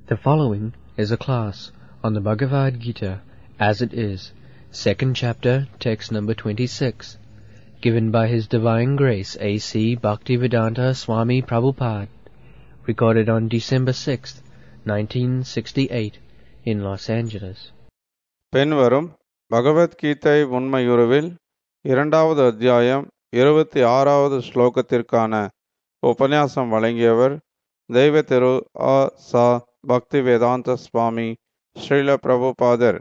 The following is a class on the Bhagavad Gita as it is, second chapter, text number 26, given by His Divine Grace A.C. Bhaktivedanta Swami Prabhupada, recorded on December 6th, 1968, in Los Angeles. பின்வரும் பகவத்கீதை உண்மையுருவில் 2வது அத்தியாயம் 26வது ஸ்லோகத்திற்கான உபன்யாசம் வழங்கியவர் தெய்வ திரு ச. பக்திவேதாந்த சுவாமி ஸ்ரீல பிரபுபாதர்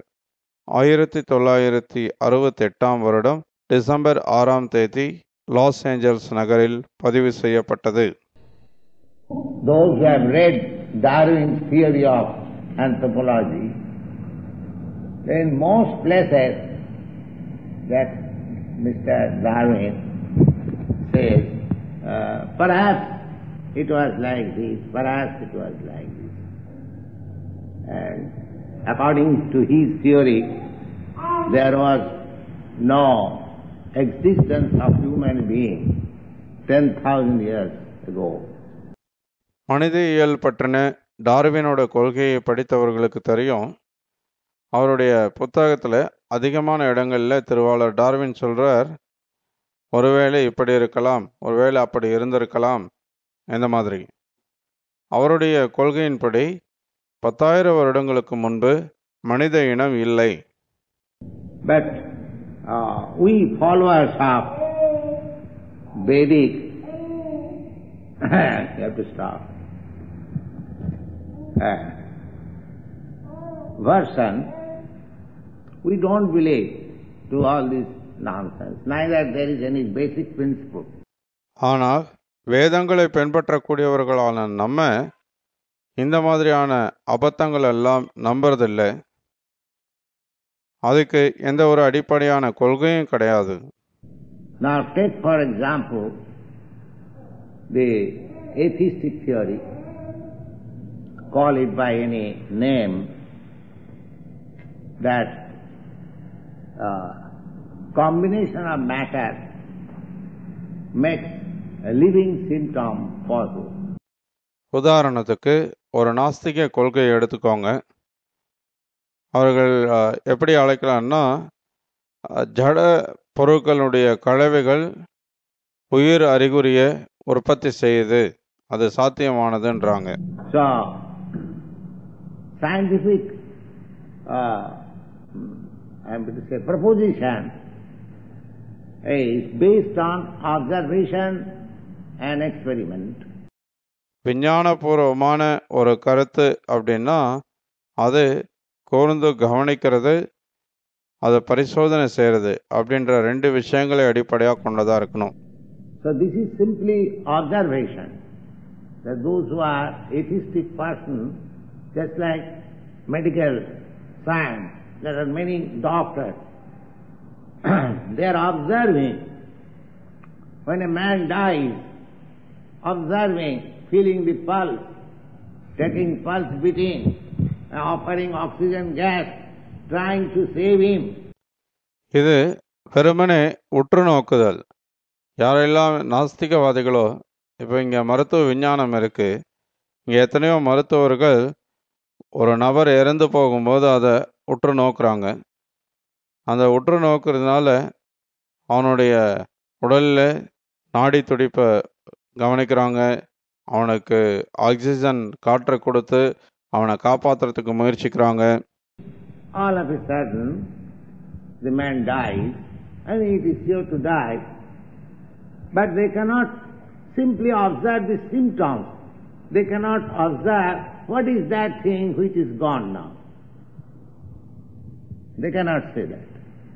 1968 வருடம் December 6ஆம் தேதி லாஸ் ஏஞ்சல்ஸ் நகரில் பதிவு செய்யப்பட்டது. Those who have read Darwin's theory of anthropology, in most places that Mr. Darwin says, perhaps it was like this, perhaps it was like this. And according to his theory, there was no existence of human being 10,000 years ago. மனிதவியல் பற்றின டார்வினோட கொள்கையை படித்தவர்களுக்கு தெரியும். அவருடைய புத்தகத்தில் அதிகமான இடங்களில் திருவாளர் Darwin சொல்கிறார், ஒருவேளை இப்படி இருக்கலாம், ஒருவேளை அப்படி இருந்திருக்கலாம், இந்த மாதிரி. அவருடைய கொள்கையின்படி 10,000 வருடங்களுக்கு முன்பு மனித இனம் இல்லை. But we followers of Vedic you have to stop version, we don't believe to all this nonsense, neither there is any basic principle. ஆனால் வேதங்களை பின்பற்றக்கூடியவர்களான நம்ம இந்த மாதிரியான அபத்தங்கள் எல்லாம் நம்புறதில்லை. அதுக்கு எந்த ஒரு அடிப்படையான கொள்கையும் கிடையாது. Now take for example the atheistic theory, call it by any name, that combination of matter makes a living symptom possible. உதாரணத்துக்கு ஒரு நாஸ்திக கொள்கையை எடுத்துக்கோங்க. அவர்கள் எப்படி அழைக்கலாம்னா, ஜட பொருட்களுடைய கலவைகள் உயிர் அறிகுறியை உற்பத்தி செய்யுது, அது சாத்தியமானதுன்றாங்க. So scientific I am going to say proposition is based on observation and experiment. விஞ்ஞானபூர்வமான ஒரு கருத்து அப்படின்னா அது கூர்ந்து கவனிக்கிறது, அதை பரிசோதனை செய்கிறது அப்படின்ற 2 விஷயங்களை அடிப்படையாக கொண்டதாக இருக்கணும். So this is simply observation. That those who are atheistic persons, just like medical science, there are many doctors, they are observing when a man dies, observing, feeling the pulse, taking pulse beating, offering oxygen gas, trying to save him. இது வெறுமனே உற்று நோக்குதல். யாரெல்லாம் நாஸ்திகவாதிகளோ, இப்போ இங்கே மருத்துவ விஞ்ஞானம் இருக்குது, இங்கே எத்தனையோ மருத்துவர்கள் ஒரு நபர் இறந்து போகும்போது அதை உற்று நோக்குறாங்க. அந்த உற்று நோக்கிறதுனால அவனுடைய உடலில் நாடி துடிப்பை கவனிக்கிறாங்க, அவனுக்கு ஆக்சிஜன் காற்றை கொடுத்து அவனை காப்பாற்றுறதுக்கு முயற்சிக்கிறாங்க. All of a sudden the man dies and it is sure to die, but they cannot simply observe the symptoms. They cannot observe what is that thing which is gone now. They cannot say that.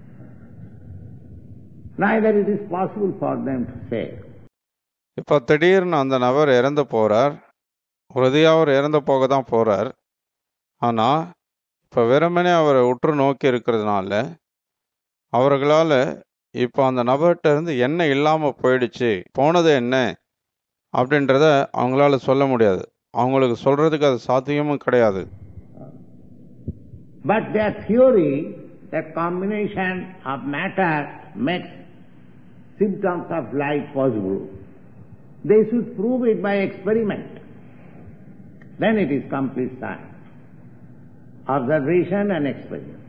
Neither it is possible for them to say. இப்போ திடீர்னு அந்த நபர் இறந்து போகிறார், உறுதியாக அவர் இறந்து போக தான் போகிறார். ஆனால் இப்போ வெறுமனே அவரை உற்று நோக்கி இருக்கிறதுனால அவர்களால் இப்போ அந்த நபர்கிட்ட இருந்து என்ன இல்லாமல் போயிடுச்சு, போனது என்ன அப்படின்றத அவங்களால சொல்ல முடியாது. அவங்களுக்கு சொல்கிறதுக்கு அது சாத்தியமும் கிடையாது. But their theory that combination of matter makes symptoms of life possible, they should prove it by experiment. Then it is complete science. observation and experiment.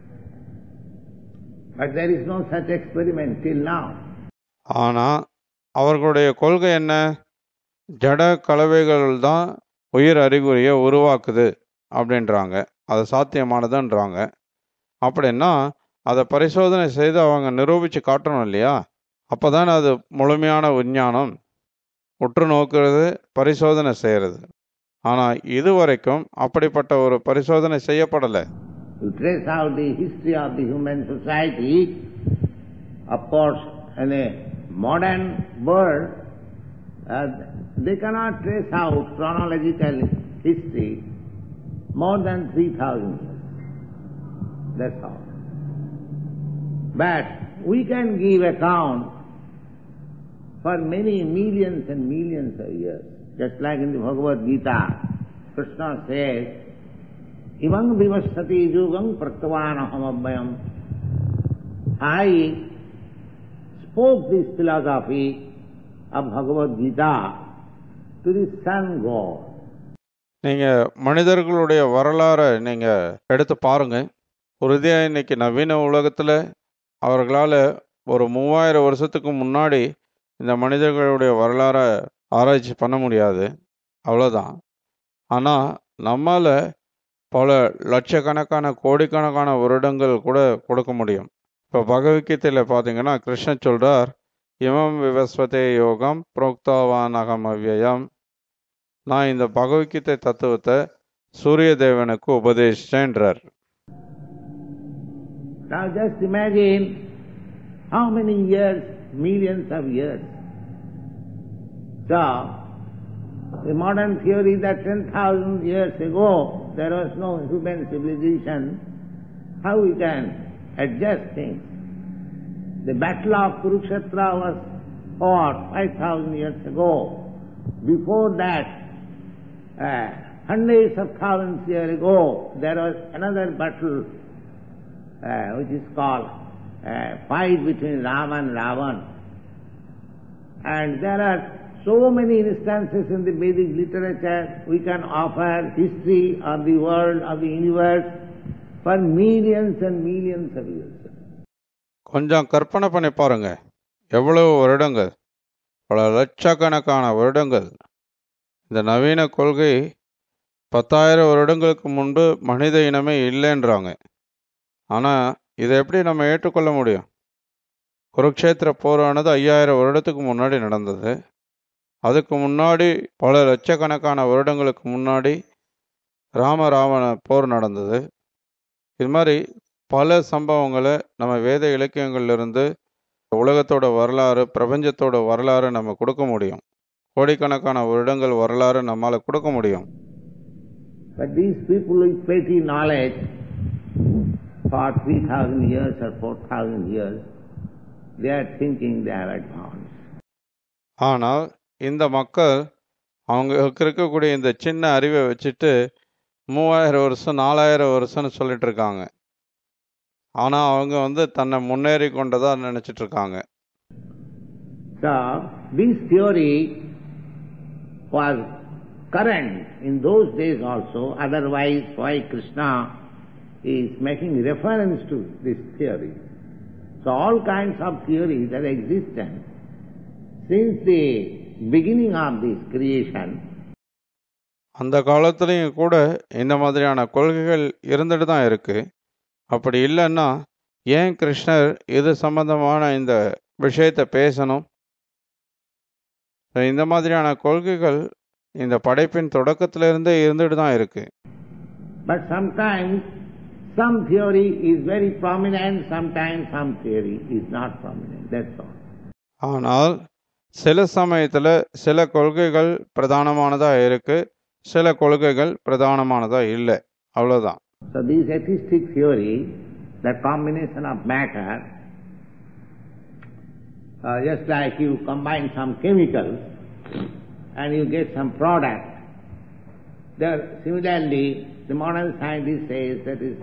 But there is no such experiment till now. ஆனால் அவர்களுடைய கொள்கை என்ன? ஜட கலவைகள் தான் உயிர் அறிகுறியை உருவாக்குது அப்படின்றாங்க. அது சாத்தியமானதுன்றாங்க. அப்படின்னா அதை பரிசோதனை செய்து அவங்க நிரூபித்து காட்டணும் இல்லையா? அப்போ தான் அது முழுமையான விஞ்ஞானம். உற்று நோக்கிறது, பரிசோதனை செய்கிறது. ஆனால் இதுவரைக்கும் அப்படிப்பட்ட ஒரு பரிசோதனை செய்யப்படலை. To trace out the history of the human society, of course, in a modern world, they cannot trace out chronological history more than 3,000 years. That's all. But we can give account for many millions and millions of years. Just like in the Bhagavad Gita, Krishna says, Ivang vivasati yugam praktvanaham abhyam. I spoke this philosophy of Bhagavad Gita to the sun god. நீங்கள் மனிதர்களுடைய வரலாறை நீங்கள் எடுத்து பாருங்க. உறுதியாக இன்னைக்கு நவீன உலகத்தில் அவர்களால் ஒரு 3000 வருஷத்துக்கு முன்னாடி இந்த மனிதர்களுடைய வரலாறை ஆராய்ச்சி பண்ண முடியாது, அவ்வளோதான். ஆனால் நம்மால் பல லட்சக்கணக்கான கோடிக்கணக்கான வருடங்கள் கூட கொடுக்க முடியும். இப்போ பகவத்கீதையில் பார்த்தீங்கன்னா கிருஷ்ணன் சொல்கிறார், இமம் விவஸ்வதே யோகம் புரோக்தாவானகம் அவ்யயம். நான் இந்த பகவத்கீதை தத்துவத்தை சூரிய தேவனுக்கு உபதேசிச்சேன்றார். Now just imagine how many years, millions of years. So, the modern theory that 10,000 years ago there was no human civilization, how we can adjust things? The battle of Kurukshetra was fought 5,000 years ago. Before that, hundreds of thousands of years ago, there was another battle which is called fight between Rama and Ravan. And there are so many instances in the Vedic literature. We can offer history of the world, of the universe for millions and millions of years. கொஞ்சம் கற்பனை பண்ணி பாருங்க, எவ்வளவு வருடங்கள், பல லட்சக்கணக்கான வருடங்கள். இந்த நவீன கொள்கை 10,000 வருடங்களுக்கு முன்பு மனித இனமே இல்லைன்றாங்க. ஆனால் இதை எப்படி நம்ம ஏற்றுக்கொள்ள முடியும்? குருக்ஷேத்திர போரானது 5000 வருடத்துக்கு முன்னாடி நடந்தது. அதுக்கு முன்னாடி பல லட்சக்கணக்கான வருடங்களுக்கு முன்னாடி ராமராவண போர் நடந்தது. இது மாதிரி பல சம்பவங்களை நம்ம வேத இலக்கியங்கள்லேருந்து உலகத்தோட வரலாறு, பிரபஞ்சத்தோட வரலாறு நம்ம கொடுக்க முடியும். கோடிக்கணக்கான வருடங்கள் வரலாறு நம்மால் கொடுக்க முடியும். But these people with petty knowledge for 3,000 years or 4,000 years, they are thinking they are advanced. ஆனால் இந்த மக்கள் அவங்களுக்கு இருக்கக்கூடிய இந்த சின்ன அறிவை வச்சுட்டு 3000 வருஷம் 4000 வருஷம்னு சொல்லிட்டு இருக்காங்க. ஆனால் அவங்க தன்னை முன்னேறி கொண்டதா நினைச்சிட்டு இருக்காங்க. So this theory was current in those days also. Otherwise, why Krishna is making reference to this theory? So all kinds of theories are existent since the beginning of this creation. அந்த காலத்துலேயும் கூட இந்த மாதிரியான கொள்கைகள் இருந்துட்டு தான் இருக்கு. அப்படி இல்லைன்னா ஏன் கிருஷ்ணர் இது சம்பந்தமான இந்த விஷயத்தை பேசணும்? இந்த மாதிரியான கொள்கைகள் இந்த படைப்பின் தொடக்கத்திலிருந்தே இருந்துட்டு தான் இருக்கு. But sometimes some theory is very prominent, sometimes some theory is not prominent. That's all. ஆனால் சில சமயத்தில் சில கொள்கைகள் பிரதானமானதாக இருக்கு, சில கொள்கைகள் பிரதானமானதாக இல்லை, அவ்வளோதான். So this atheistic theory, the combination of matter, just like you combine some chemicals and you get some product. There, similarly, the modern scientist says that is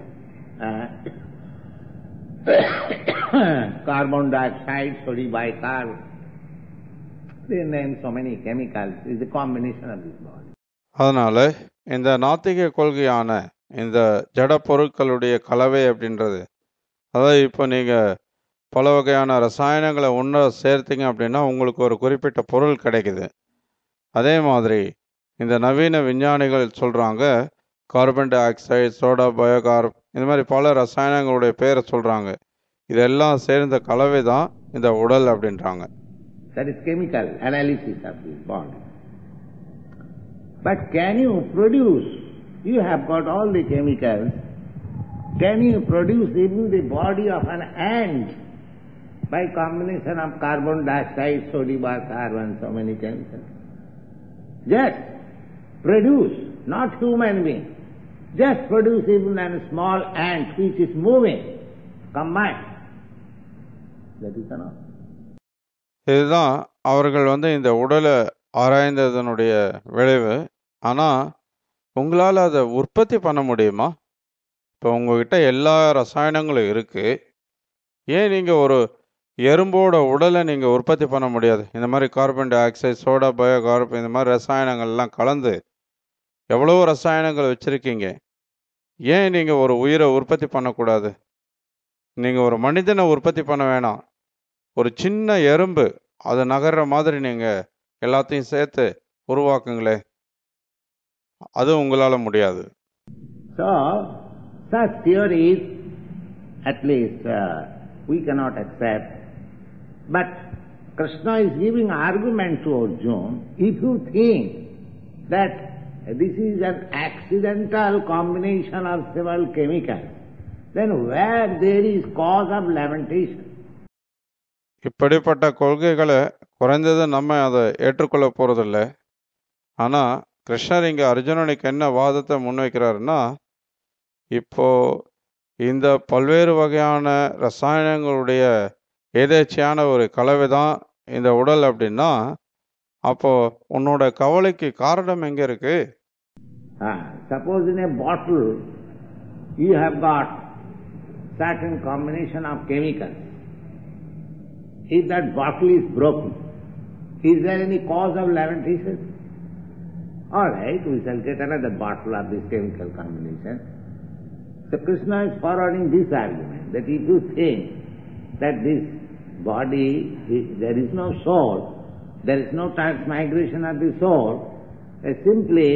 carbon dioxide, sodium bicarbonate. They name so many chemicals. It's a combination of this body. அதனால இந்த நாத்திக கொள்கையான இந்த ஜட பொருட்களுடைய கலவை அப்படின்றது. அதாவது இப்போ நீங்கள் பல வகையான ரசாயனங்களை ஒன்றா சேர்த்தீங்க அப்படின்னா உங்களுக்கு ஒரு குறிப்பிட்ட பொருள் கிடைக்குது. அதே மாதிரி இந்த நவீன விஞ்ஞானிகள் சொல்கிறாங்க, carbon dioxide, soda bicarb, இந்த மாதிரி பல ரசாயனங்களுடைய பேரை சொல்கிறாங்க. இதெல்லாம் சேர்ந்த கலவை தான் இந்த உடல் அப்படின்றாங்க. That is chemical analysis of this body. But can you produce, you have got all the chemicals, can you produce even the body of an ant by combination of carbon dioxide, sodium carbon, so many chemicals? Just produce, not human being, just produce even a small ant which is moving, combined. That is enough. இதுதான் அவர்கள் இந்த உடலை ஆராய்ந்ததனுடைய விளைவு. ஆனால் உங்களால் அதை உற்பத்தி பண்ண முடியுமா? இப்போ உங்ககிட்ட எல்லா ரசாயனங்களும் இருக்குது, ஏன் நீங்கள் ஒரு எறும்போட உடலை நீங்கள் உற்பத்தி பண்ண முடியாது? இந்த மாதிரி carbon dioxide, soda bicarb, இந்த மாதிரி ரசாயனங்கள்லாம் கலந்து எவ்வளோ ரசாயனங்கள் வச்சுருக்கீங்க, ஏன் நீங்கள் ஒரு உயிரை உற்பத்தி பண்ணக்கூடாது? நீங்கள் ஒரு மனிதனை உற்பத்தி பண்ண வேணாம், ஒரு சின்ன எறும்பு அது நகர்ற மாதிரி நீங்கள் எல்லாத்தையும் சேர்த்து உருவாக்குங்களே, அது உங்களால் முடியாது. So, such theories at least we cannot accept. But Krishna is giving argument to Arjuna. If you think that this is an accidental combination of several chemicals, then where there is cause of lamentation? இப்படிப்பட்ட கொள்கைகளை குறைந்தது நம்ம அதை ஏற்றுக்கொள்ள போகிறதில்ல. ஆனால் கிருஷ்ணர் இங்கே அர்ஜுனனுக்கு என்ன வாதத்தை முன்வைக்கிறாருன்னா, இப்போ இந்த பல்வேறு வகையான ரசாயனங்களுடைய எதேச்சையான ஒரு கலவை தான் இந்த உடல் அப்படின்னா, அப்போ உன்னோட கவலைக்கு காரணம் எங்கே இருக்கு? Suppose in a bottle you have got certain combination of chemicals. If that bottle is broken, is there any cause of lamentation? All right, we shall get another bottle of this chemical combination. So Krishna is forwarding this argument, that if you think that this body, there is no soul, there is no transmigration of the soul, simply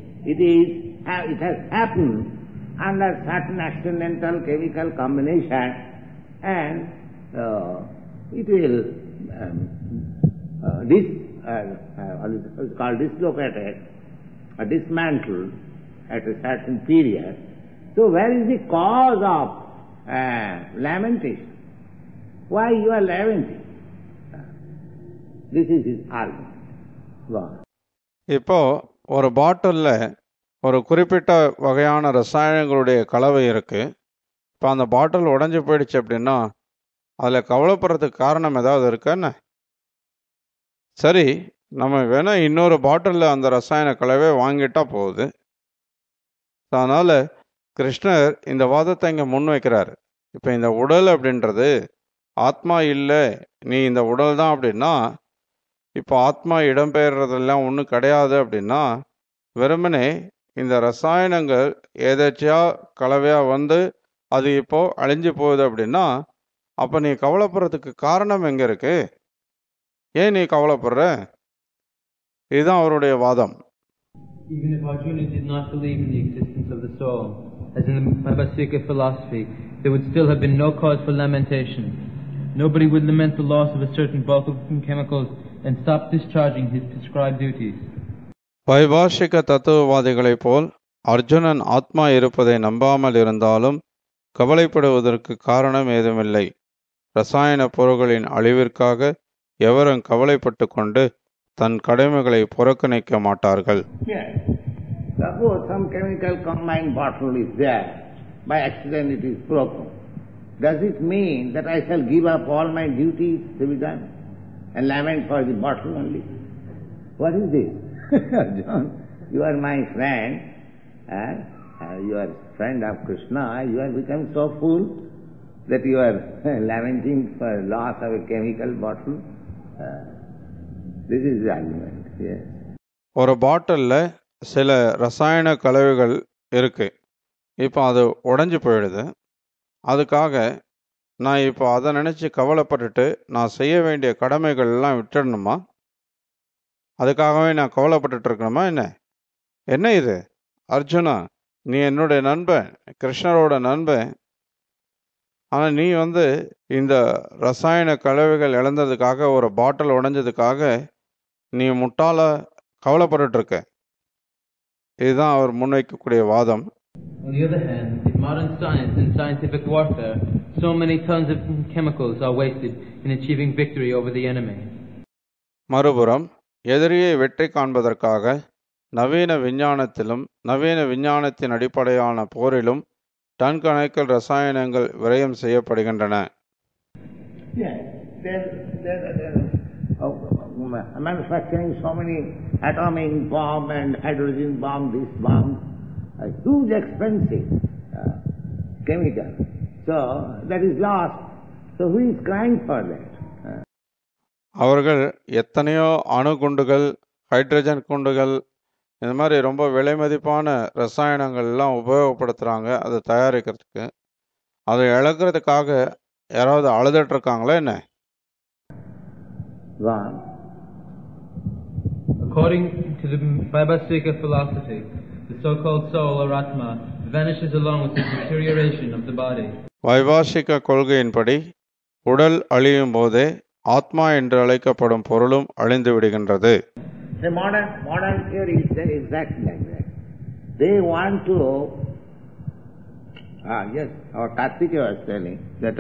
it has happened under certain accidental chemical combination, and it will it's called dislocated or dismantled at a certain period. So where is the cause of lamentation? Why you are lamenting? This is his argument. Go on. இப்போ ஒரு பாட்டிலில் ஒரு குறிப்பிட்ட வகையான ரசாயனங்களுடைய கலவை இருக்குது. இப்போ அந்த பாட்டில் உடஞ்சி போயிடுச்சு அப்படின்னா அதில் கவலைப்படுறதுக்கு காரணம் ஏதாவது இருக்கான்னு? சரி, நம்ம வேணால் இன்னொரு பாட்டிலில் அந்த ரசாயன கலவை வாங்கிட்டா போகுது. அதனால் கிருஷ்ணர் இந்த வாதத்தை இங்கே முன்வைக்கிறார். இப்போ இந்த உடல் அப்படின்றது ஆத்மா இல்லை, நீ இந்த உடல் தான் அப்படின்னா, இப்போ ஆத்மா இடம்பெயர்றதெல்லாம் ஒன்றும் கிடையாது அப்படின்னா, வெறுமனே இந்த ரசாயனங்கள் ஏதாச்சியா கலவையாக அது இப்போ அழிஞ்சு போகுது அப்படின்னா, அப்போ நீ கவலைப்படுறதுக்கு காரணம் எங்கே இருக்கு? ஏன் நீ கவலைப்படுற? இதுதான் அவருடைய வாதம். Even if Arjuna did not believe in the existence of the soul, as in the Vaibhasika philosophy, there would still have been no cause for lamentation. Nobody would lament the loss of a certain bulk of chemicals and stop discharging his prescribed duties. வைபாஷிக தத்துவவாதிகளைப் போல் அர்ஜுனன் ஆத்மா இருப்பதை நம்பாமல் இருந்தாலும் கவலைப்படுவதற்கு காரணம் ஏதுமில்லை. ரசாயன பொருள்களின் அழிவிற்காக எவரும் கவலைப்பட்டு கொண்டு தன் கடமைகளை புறக்கணிக்க மாட்டார்கள். Yes. Suppose some chemical combined bottle is there, by accident it is broken. Does it mean that I shall give up all my duties to be done and lament for the bottle only? What is this? John, you are my friend, you are friend of Krishna, you have become so full that you are lamenting for loss of a chemical bottle. This is the argument. Yes. ஒரு பாட்டிலில் சில ரசாயன கலவைகள் இருக்கு. இப்போ அது உடைஞ்சு போயிடுது. அதுக்காக நான் இப்போ அதை நினச்சி கவலைப்பட்டுட்டு நான் செய்ய வேண்டிய கடமைகள் எல்லாம் விட்டுடணுமா? அதுக்காகவே நான் கவலைப்பட்டுட்டு இருக்கணுமா என்ன? என்ன இது அர்ஜுனா, நீ என்னுடைய நண்பன், கிருஷ்ணரோட நண்பன். ஆனால் நீ இந்த ரசாயன கலவைகள் இழந்ததுக்காக, ஒரு பாட்டில் உடைஞ்சதுக்காக நீ முட்டாள கவலைப்பட்டுட்டு இருக்க. இதுதான் அவர் முன்வைக்கக்கூடிய வாதம். On the other hand, in modern science and scientific warfare, so many tons of chemicals are wasted in achieving victory over the enemy. மறுபுறம் எதிரியை வெற்றி காண்பதற்காக நவீன விஞ்ஞானத்திலும் நவீன விஞ்ஞானத்தின் அடிப்படையான போரிலும் டன் கணக்கில் ரசாயனங்கள் விரயம் செய்யப்படுகின்றன. Manufacturing so many atomic bomb and hydrogen bomb, this bomb, huge expensive chemical. So that is lost. So who is crying for that? அவர்கள் எத்தனையோ அணுகுண்டுகள், ஹைட்ரஜன் குண்டுகள், இந்த மாதிரி ரொம்ப விலை மதிப்பான ரசாயனங்கள் எல்லாம் உபயோகப்படுத்துகிறாங்க அதை தயாரிக்கிறதுக்கு. அதை இழக்கிறதுக்காக யாராவது அழுதுட்டு இருக்காங்களா என்ன? According to the Vaibhasika philosophy, the so-called soul or Atma vanishes along with the deterioration of the body. வைபாஷிக கொள்கையின்படி உடல் அழியும் போதே ஆத்மா என்று அழைக்கப்படும் பொருளும் அழிந்து விடுகின்றது. The modern theory is exactly like that. They want to, yes, our Kartika was telling that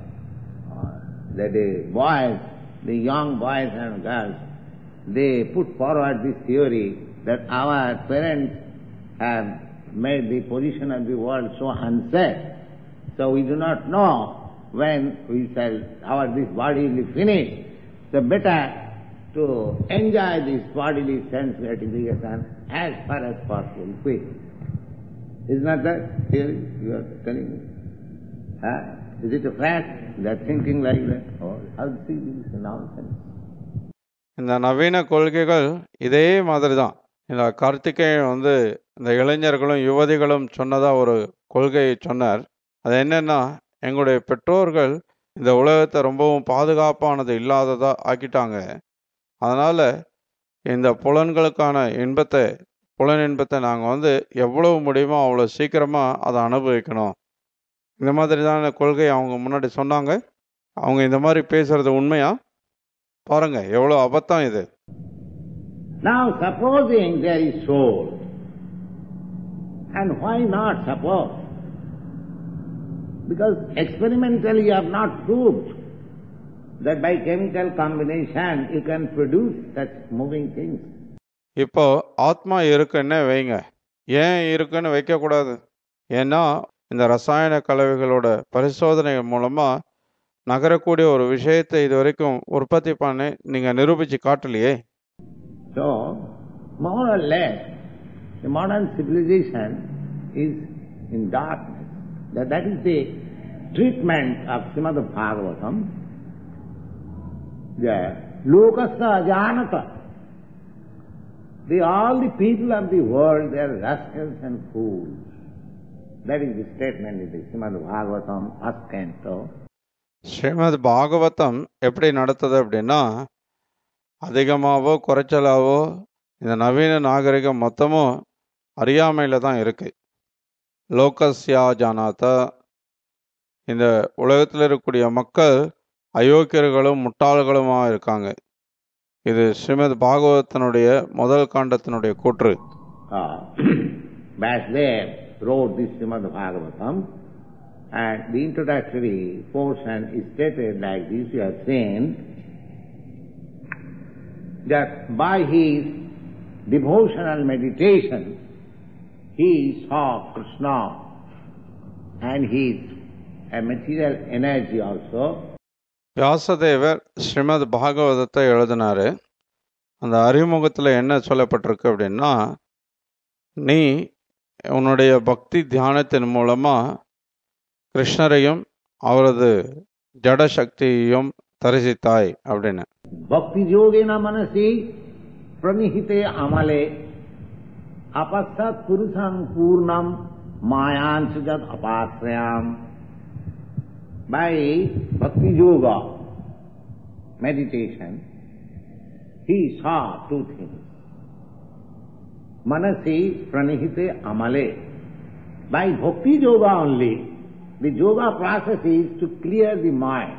the boys, the young boys and girls, they put forward this theory that our parents have made the position of the world so unsafe. So we do not know when we shall, this body will be finished. So better to enjoy this bodily sense gratification as far as possible, quick. Is not that theory you are telling me? Is it a fact? They are thinking like that? Or how do you see this nonsense? இந்த நவீன கொள்கைகள் இதே மாதிரி தான். இந்த கார்த்திகேயன் இந்த இளைஞர்களும் யுவதிகளும் சொன்னதாக ஒரு கொள்கையை சொன்னார். அது என்னன்னா, எங்களுடைய பெற்றோர்கள் இந்த உலகத்தை ரொம்பவும் பாதுகாப்பானது இல்லாததாக ஆக்கிட்டாங்க. அதனால் இந்த புலன்களுக்கான புலன் இன்பத்தை நாங்கள் எவ்வளவு முடியுமோ அவ்வளோ சீக்கிரமாக அதை அனுபவிக்கணும். இந்த மாதிரி தான் கொள்கை அவங்க முன்னாடி சொன்னாங்க. அவங்க இந்த மாதிரி பேசுறது உண்மையா? பாருங்க எவ்வளோ அபத்தம் இது. Now supposing there is soul, and why not suppose? Because experimentally you have not proved that by chemical combination you can produce such moving things. இப்போ ஆத்மா இருக்குன்னு வைங்க. ஏன் இருக்குன்னு வைக்கக்கூடாது? ஏன்னா இந்த ரசாயன கலவைகளோட பரிசோதனை மூலமாக நகரக்கூடிய ஒரு விஷயத்தை இது வரைக்கும் உற்பத்தி பண்ணி நீங்கள் நிரூபித்து காட்டலையே. So, more or less, the modern civilization is in darkness. That is the treatment of Srimad Bhagavatam. The lokasya ajanata. All the people of the world, they are rascals and fools. That is the statement in the Srimad Bhagavatam, first canto. Srimad Bhagavatam எப்படி நடத்துது அப்படின்னா, அதிகமாகவோ குறைச்சலாவோ இந்த நவீன நாகரிகம் மொத்தமும் அறியாமையில் தான் இருக்கு. லோகஸ்யா ஜானாதா, இந்த உலகத்தில் இருக்கக்கூடிய மக்கள் அயோக்கியர்களும் முட்டாள்களுமாக இருக்காங்க. இது ஸ்ரீமத் பாகவதத்தினுடைய முதல் காண்டத்தினுடைய கூற்று. Vasudev wrote this Srimad Bhagavatam, and the introductory portion is stated like this. You have seen that by his devotional meditation he saw Krishna and his material energy also. வியாசதேவர் Srimad பாகவதத்தை எழுதினாரு. அந்த அறிமுகத்தில் என்ன சொல்லப்பட்டிருக்கு அப்படின்னா, நீ உன்னுடைய பக்தி தியானத்தின் மூலமாக கிருஷ்ணரையும் அவரது ஜட சக்தியையும் தரிசித்தாய் அப்படின்னு. பக்தி யோகேன மனசி பிரணிஹிதே அமலே அபஸ்ஸத் புருஷம் பூர்ணம் mayansajat apasrayam. By bhakti yoga, meditation, he saw two things. Manasi pranihite amale. By bhakti yoga only, the yoga process is to clear the mind.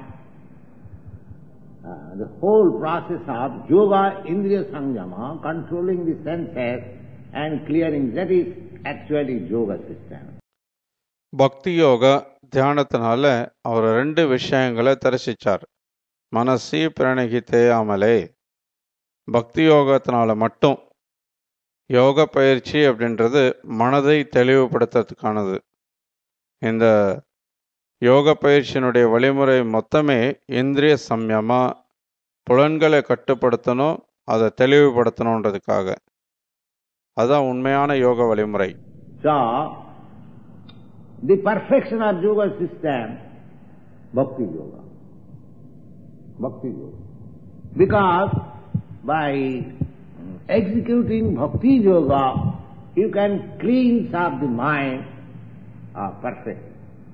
The whole process of yoga, indriya samyama, controlling the senses and clearing, that is actually yoga system. பக்தி யோகா தியானத்தினால அவர் ரெண்டு விஷயங்களை தரிசிச்சார். மனசி பிரணகித்தே அமலே. பக்தி யோகத்தினால மட்டும், யோக பயிற்சி அப்படின்றது மனதை தெளிவுபடுத்துறதுக்கானது. இந்த யோக பயிற்சியினுடைய வழிமுறை மொத்தமே இந்திரிய சம்யமா, புலன்களை கட்டுப்படுத்தணும், அதை தெளிவுபடுத்தணுன்றதுக்காக. அதுதான் உண்மையான யோக வழிமுறை. So, the perfection of yoga system, bhakti yoga. Bhakti yoga. Because by executing bhakti yoga, you can cleanse up the mind perfectly.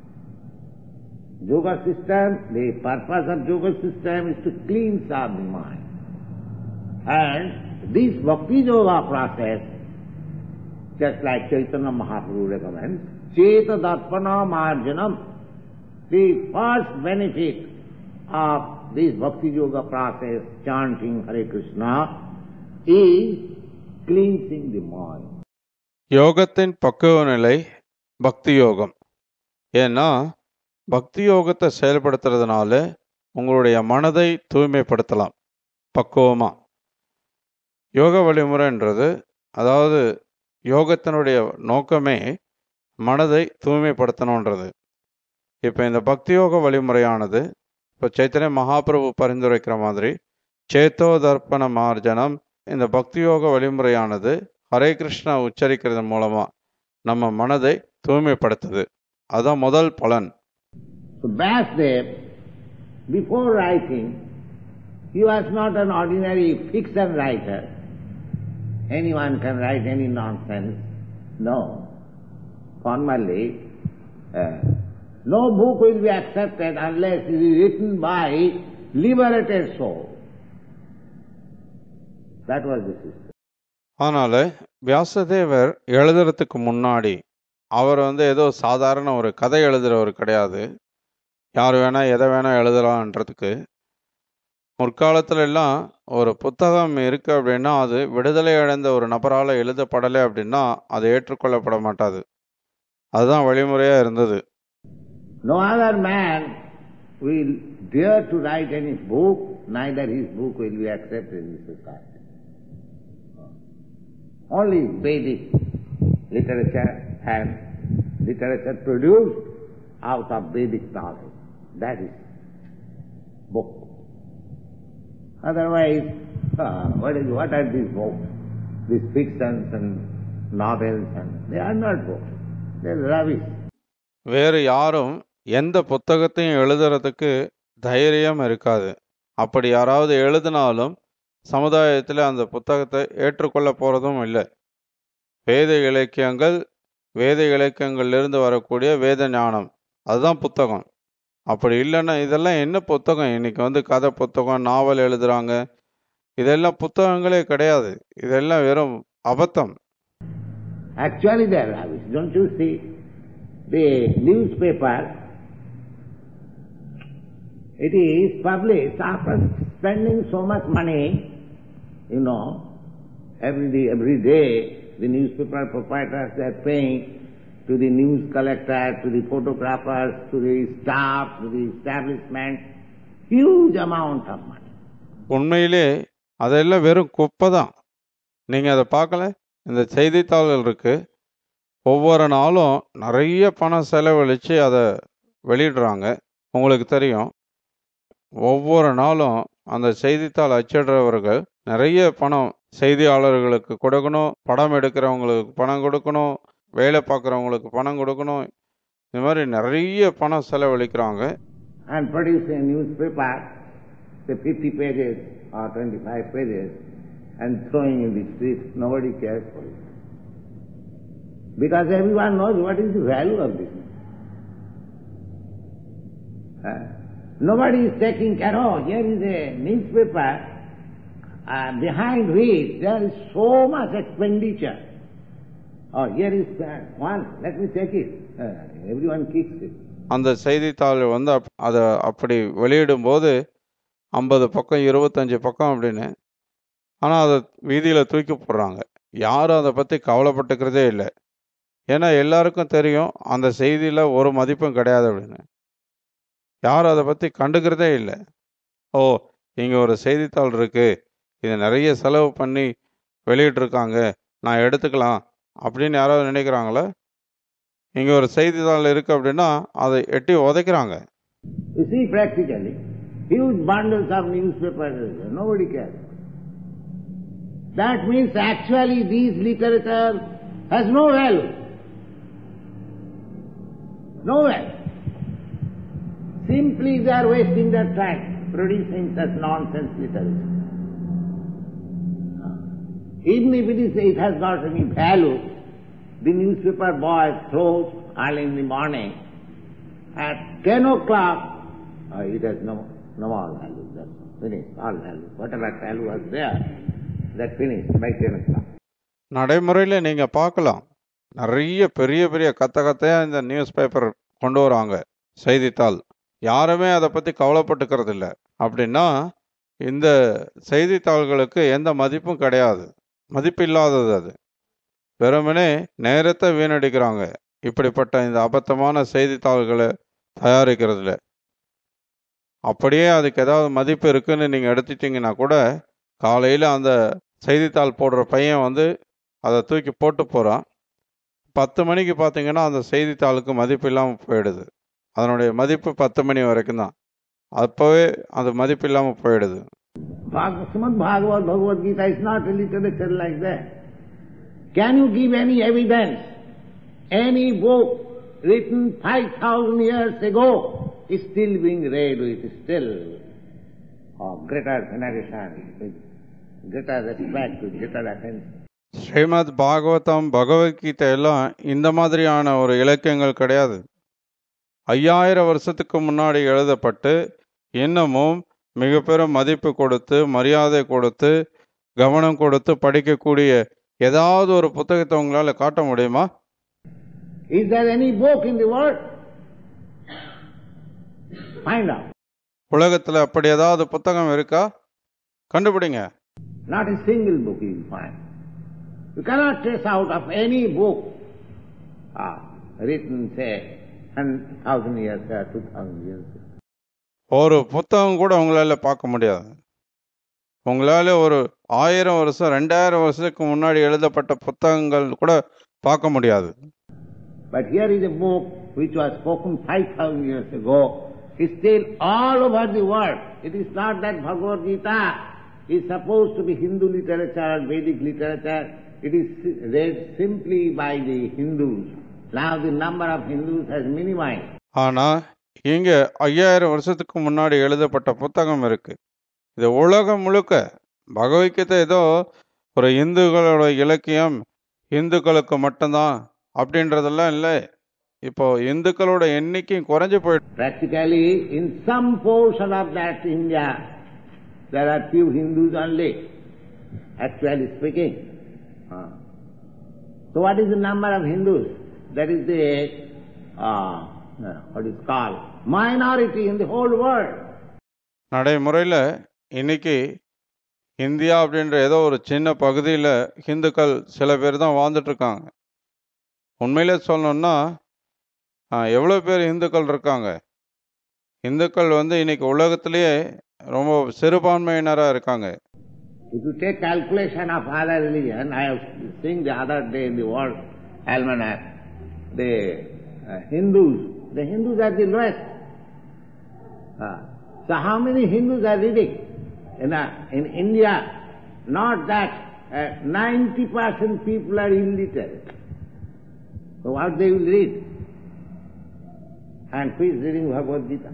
Yoga system, the purpose of yoga system is to cleanse up the mind. And this bhakti yoga process, just like Chaitanya Mahaprabhu recommends, Cheta Darpana Marjanam, the first benefit of this bhakti yoga process, chanting Hare Krishna, is cleansing the mind. யோகத்தின் பக்குவ நிலை பக்தி யோகம். ஏன்னா பக்தி யோகத்தை செயல்படுத்துறதுனால உங்களுடைய மனதை தூய்மைப்படுத்தலாம் பக்குவமா. யோக வழிமுறைன்றது, அதாவது யோகத்தினுடைய நோக்கமே மனதை தூய்மைப்படுத்தணுன்றது. இப்போ இந்த பக்தி யோக வழிமுறையானது, இப்போ சைத்தன்ய மகாபிரபு பரிந்துரைக்கிற மாதிரி சேத்தோ தர்ப்பண மார்ஜனம், இந்த பக்தி யோக வழிமுறையானது ஹரே கிருஷ்ணா உச்சரிக்கிறது மூலமா நம்ம மனதை தூய்மைப்படுத்துது. அதுதான் முதல் பலன். So Vyasdev, before writing, he was not an ordinary fiction writer. Anyone can write any nonsense. No. Formally, no book will be accepted unless it is written by liberated soul. That was the system. அதனால வியாசதேவர் எழுதுறதுக்கு முன்னாடி அவர் ஏதோ சாதாரண ஒரு கதை எழுதுறவர் கிடையாது. யார் வேணா எதை வேணா எழுதலான்றதுக்கு. முற்காலத்துல எல்லாம் ஒரு புத்தகம் இருக்கு அப்படின்னா அது விடுதலை அடைந்த ஒரு நபரால் எழுதப்படலை அப்படின்னா அது ஏற்றுக்கொள்ளப்பட மாட்டாது. அதுதான் வழிமுறையா இருந்தது. No other man will dare to write any book, neither his book will be accepted in society. Only Vedic literature and literature produced out of Vedic knowledge, that is book. Otherwise, what are these books? These fictions and novels, and they are not books. They are rubbish. வேறு யாரும் எந்த புத்தகத்தையும் எழுதுறதுக்கு தைரியம் இருக்காது. அப்படி யாராவது எழுதினாலும் சமுதாயத்தில் அந்த புத்தகத்தை ஏற்றுக்கொள்ள போறதும் இல்லை. வேத இலக்கியங்கள்லேருந்து வரக்கூடிய வேத ஞானம், அதுதான் புத்தகம். அப்படி இல்லைன்னா இதெல்லாம் என்ன புத்தகம்? இன்னைக்கு கதை புத்தகம், நாவல் எழுதுறாங்க. இதெல்லாம் புத்தகங்களே கிடையாது. இதெல்லாம் வெறும் அபத்தம். Actually they are rubbish. Don't you see? The newspaper, it is published after spending so much money, every day the newspaper proprietors, they are paying to the news collector, to the photographers, to the staff, to the establishment, huge amount of money. உண்மையிலே அதெல்லாம் வெறும் குப்பை தான். நீங்கள் அதை பார்க்கல? இந்த செய்தித்தாள்கள் இருக்கு, ஒவ்வொரு நாளும் நிறைய பணம் செலவழித்து அதை வெளியிடுறாங்க. உங்களுக்கு தெரியும், ஒவ்வொரு நாளும் அந்த செய்தித்தாள் அச்சிடுறவர்கள் நிறைய பணம் செய்தியாளர்களுக்கு கொடுக்கணும், படம் எடுக்கிறவங்களுக்கு பணம் கொடுக்கணும், வேலை பார்க்குறவங்களுக்கு பணம் கொடுக்கணும். இந்த மாதிரி நிறைய பணம் செலவழிக்கிறாங்க. And producing a newspaper, say 50 pages or 25 pages, and throwing in the street, nobody cares for it. Because everyone knows what is the value of this. Nobody is taking care of. Here is a newspaper behind which there is so much expenditure. Oh, here is one, let me take it. Everyone kicks it. அந்த செய்தித்தாள் வந்து அதை அப்படி வெளியிடும்போது 50 பக்கம் 25 பக்கம் அப்படின்னு, ஆனால் அதை வீதியில் தூக்கி போடுறாங்க. யாரும் அதை பற்றி கவலைப்பட்டுக்கிறதே இல்லை. ஏன்னா எல்லாருக்கும் தெரியும் அந்த செய்தியில் ஒரு மதிப்பும் கிடையாது அப்படின்னு. யாரும் அதை பற்றி கண்டுக்கிறதே இல்லை. ஓ, இங்கே ஒரு செய்தித்தாள் இருக்குது, இதை நிறைய செலவு பண்ணி வெளியிட்ருக்காங்க, நான் எடுத்துக்கலாம் அப்படின்னு யாராவது நினைக்கிறாங்களா? இங்கே ஒரு செய்தித்தாள் இருக்குது அப்படின்னா அதை எட்டி உதைக்கிறாங்க. You see, practically, huge bundles of newspapers, nobody cares. That means actually these literature has no value. No value. Simply they are wasting their time producing such nonsense literature. Even if it has got any value, the newspaper boy throws early in the morning at 10 o'clock, it has no more value. That's finished, all value. Whatever value was there, that finished by 10 o'clock. நடைமுறையில் நீங்கள் பார்க்கலாம், நிறைய பெரிய பெரிய கத்தையாக இந்த news paper கொண்டு வராங்க, செய்தித்தாள். யாருமே அதை பற்றி கவலைப்பட்டுக்கிறது இல்லை. அப்படின்னா இந்த செய்தித்தாள்களுக்கு எந்த மதிப்பும் கிடையாது, மதிப்பு இல்லாதது. அது வெறுமனே நேரத்தை வீணடிக்கிறாங்க இப்படிப்பட்ட இந்த அபத்தமான செய்தித்தாள்களை தயாரிக்கிறதுல. அப்படியே அதுக்கு ஏதாவது மதிப்பு இருக்குன்னு நீங்கள் எடுத்துட்டிங்கன்னா கூட, காலையில் அந்த செய்தித்தாள் போடுற பையன் வந்து அதை தூக்கி போட்டு போகிறான். 10 மணிக்கு பார்த்தீங்கன்னா அந்த செய்தித்தாளுக்கு மதிப்பு இல்லாமல் போயிடுது. அதனுடைய மதிப்பு 10 மணி வரைக்கும் தான், அப்போவே அது மதிப்பு இல்லாமல் போயிடுது. Srimad Bhagavad, Bhagavad Gita is not a literature like that. Can you give any evidence? Any book written 5,000 years ago is still being read with still greater veneration, with greater respect, with greater attention. Srimad Bhagavatam, Bhagavad Gita எல்லாம் இந்த மாதிரியான ஒரு இலக்கியங்கள் கிடையாது. 5000 வருஷத்துக்கு முன்னாடி எழுதப்பட்டு இன்னமும் மிக பெரும் மதிப்பு கொடுத்து, மரியாதை கொடுத்து, கவனம் கொடுத்து படிக்கக்கூடிய ஏதாவது ஒரு புத்தகத்தை உங்களால காட்ட முடியுமா? Is there any book in the world? Find out. உலகத்துல அப்படி ஏதாவது புத்தகம் இருக்கா? கண்டுபிடிங்க. Not a single book you will find. You cannot trace out of any book written, say, 1,000 years or 2,000 years. ஒரு புத்தகம் கூட உங்களால பார்க்க முடியாது. உங்களால ஒரு 1000 வருஷம் 2000 வருஷத்துக்கு முன்னாடி எழுதப்பட்ட புத்தகங்கள் கூட பார்க்க முடியாது. But here is a book which was spoken 5,000 years ago. It's still all over the world. It is not that Bhagavad Gita is supposed to be Hindu literature, Vedic literature. It is read simply by the Hindus. Now the number of Hindus has minimized. ஆனா இங்க 5000 வருஷத்துக்கு முன்னாடி எழுதப்பட்ட புத்தகம் இருக்கு. இது உலகம் முழுக்க பகவத்கீதை ஏதோ ஒரு இந்துக்களோட இலக்கியம், இந்துக்களுக்கு மட்டும்தான் அப்படின்றதெல்லாம் இல்லை. இப்போ இந்துக்களோட எண்ணிக்கை குறைஞ்சு போயிட்டு. Practically in some portion of that India there are few Hindus only, actually speaking. So what is the number of Hindus? That is the what is called minority in the whole world. நடைமுறையில் இன்னைக்கு India அப்படின்ற ஏதோ ஒரு சின்ன பகுதியில் ஹிந்துக்கள் சில பேர் தான் வாழ்ந்துட்டு இருக்காங்க. உண்மையிலே சொல்லணும்னா எவ்வளோ பேர் இந்துக்கள் இருக்காங்க? இந்துக்கள் வந்து இன்னைக்கு உலகத்திலேயே ரொம்ப சிறுபான்மையினராக இருக்காங்க. If you take calculation of other religion, I have seen the other day in the World Almanac, the Hindus are the lowest. So how many Hindus are reading? In India, not that 90% people are illiterate. So what they will read? And who is reading Bhagavad Gita?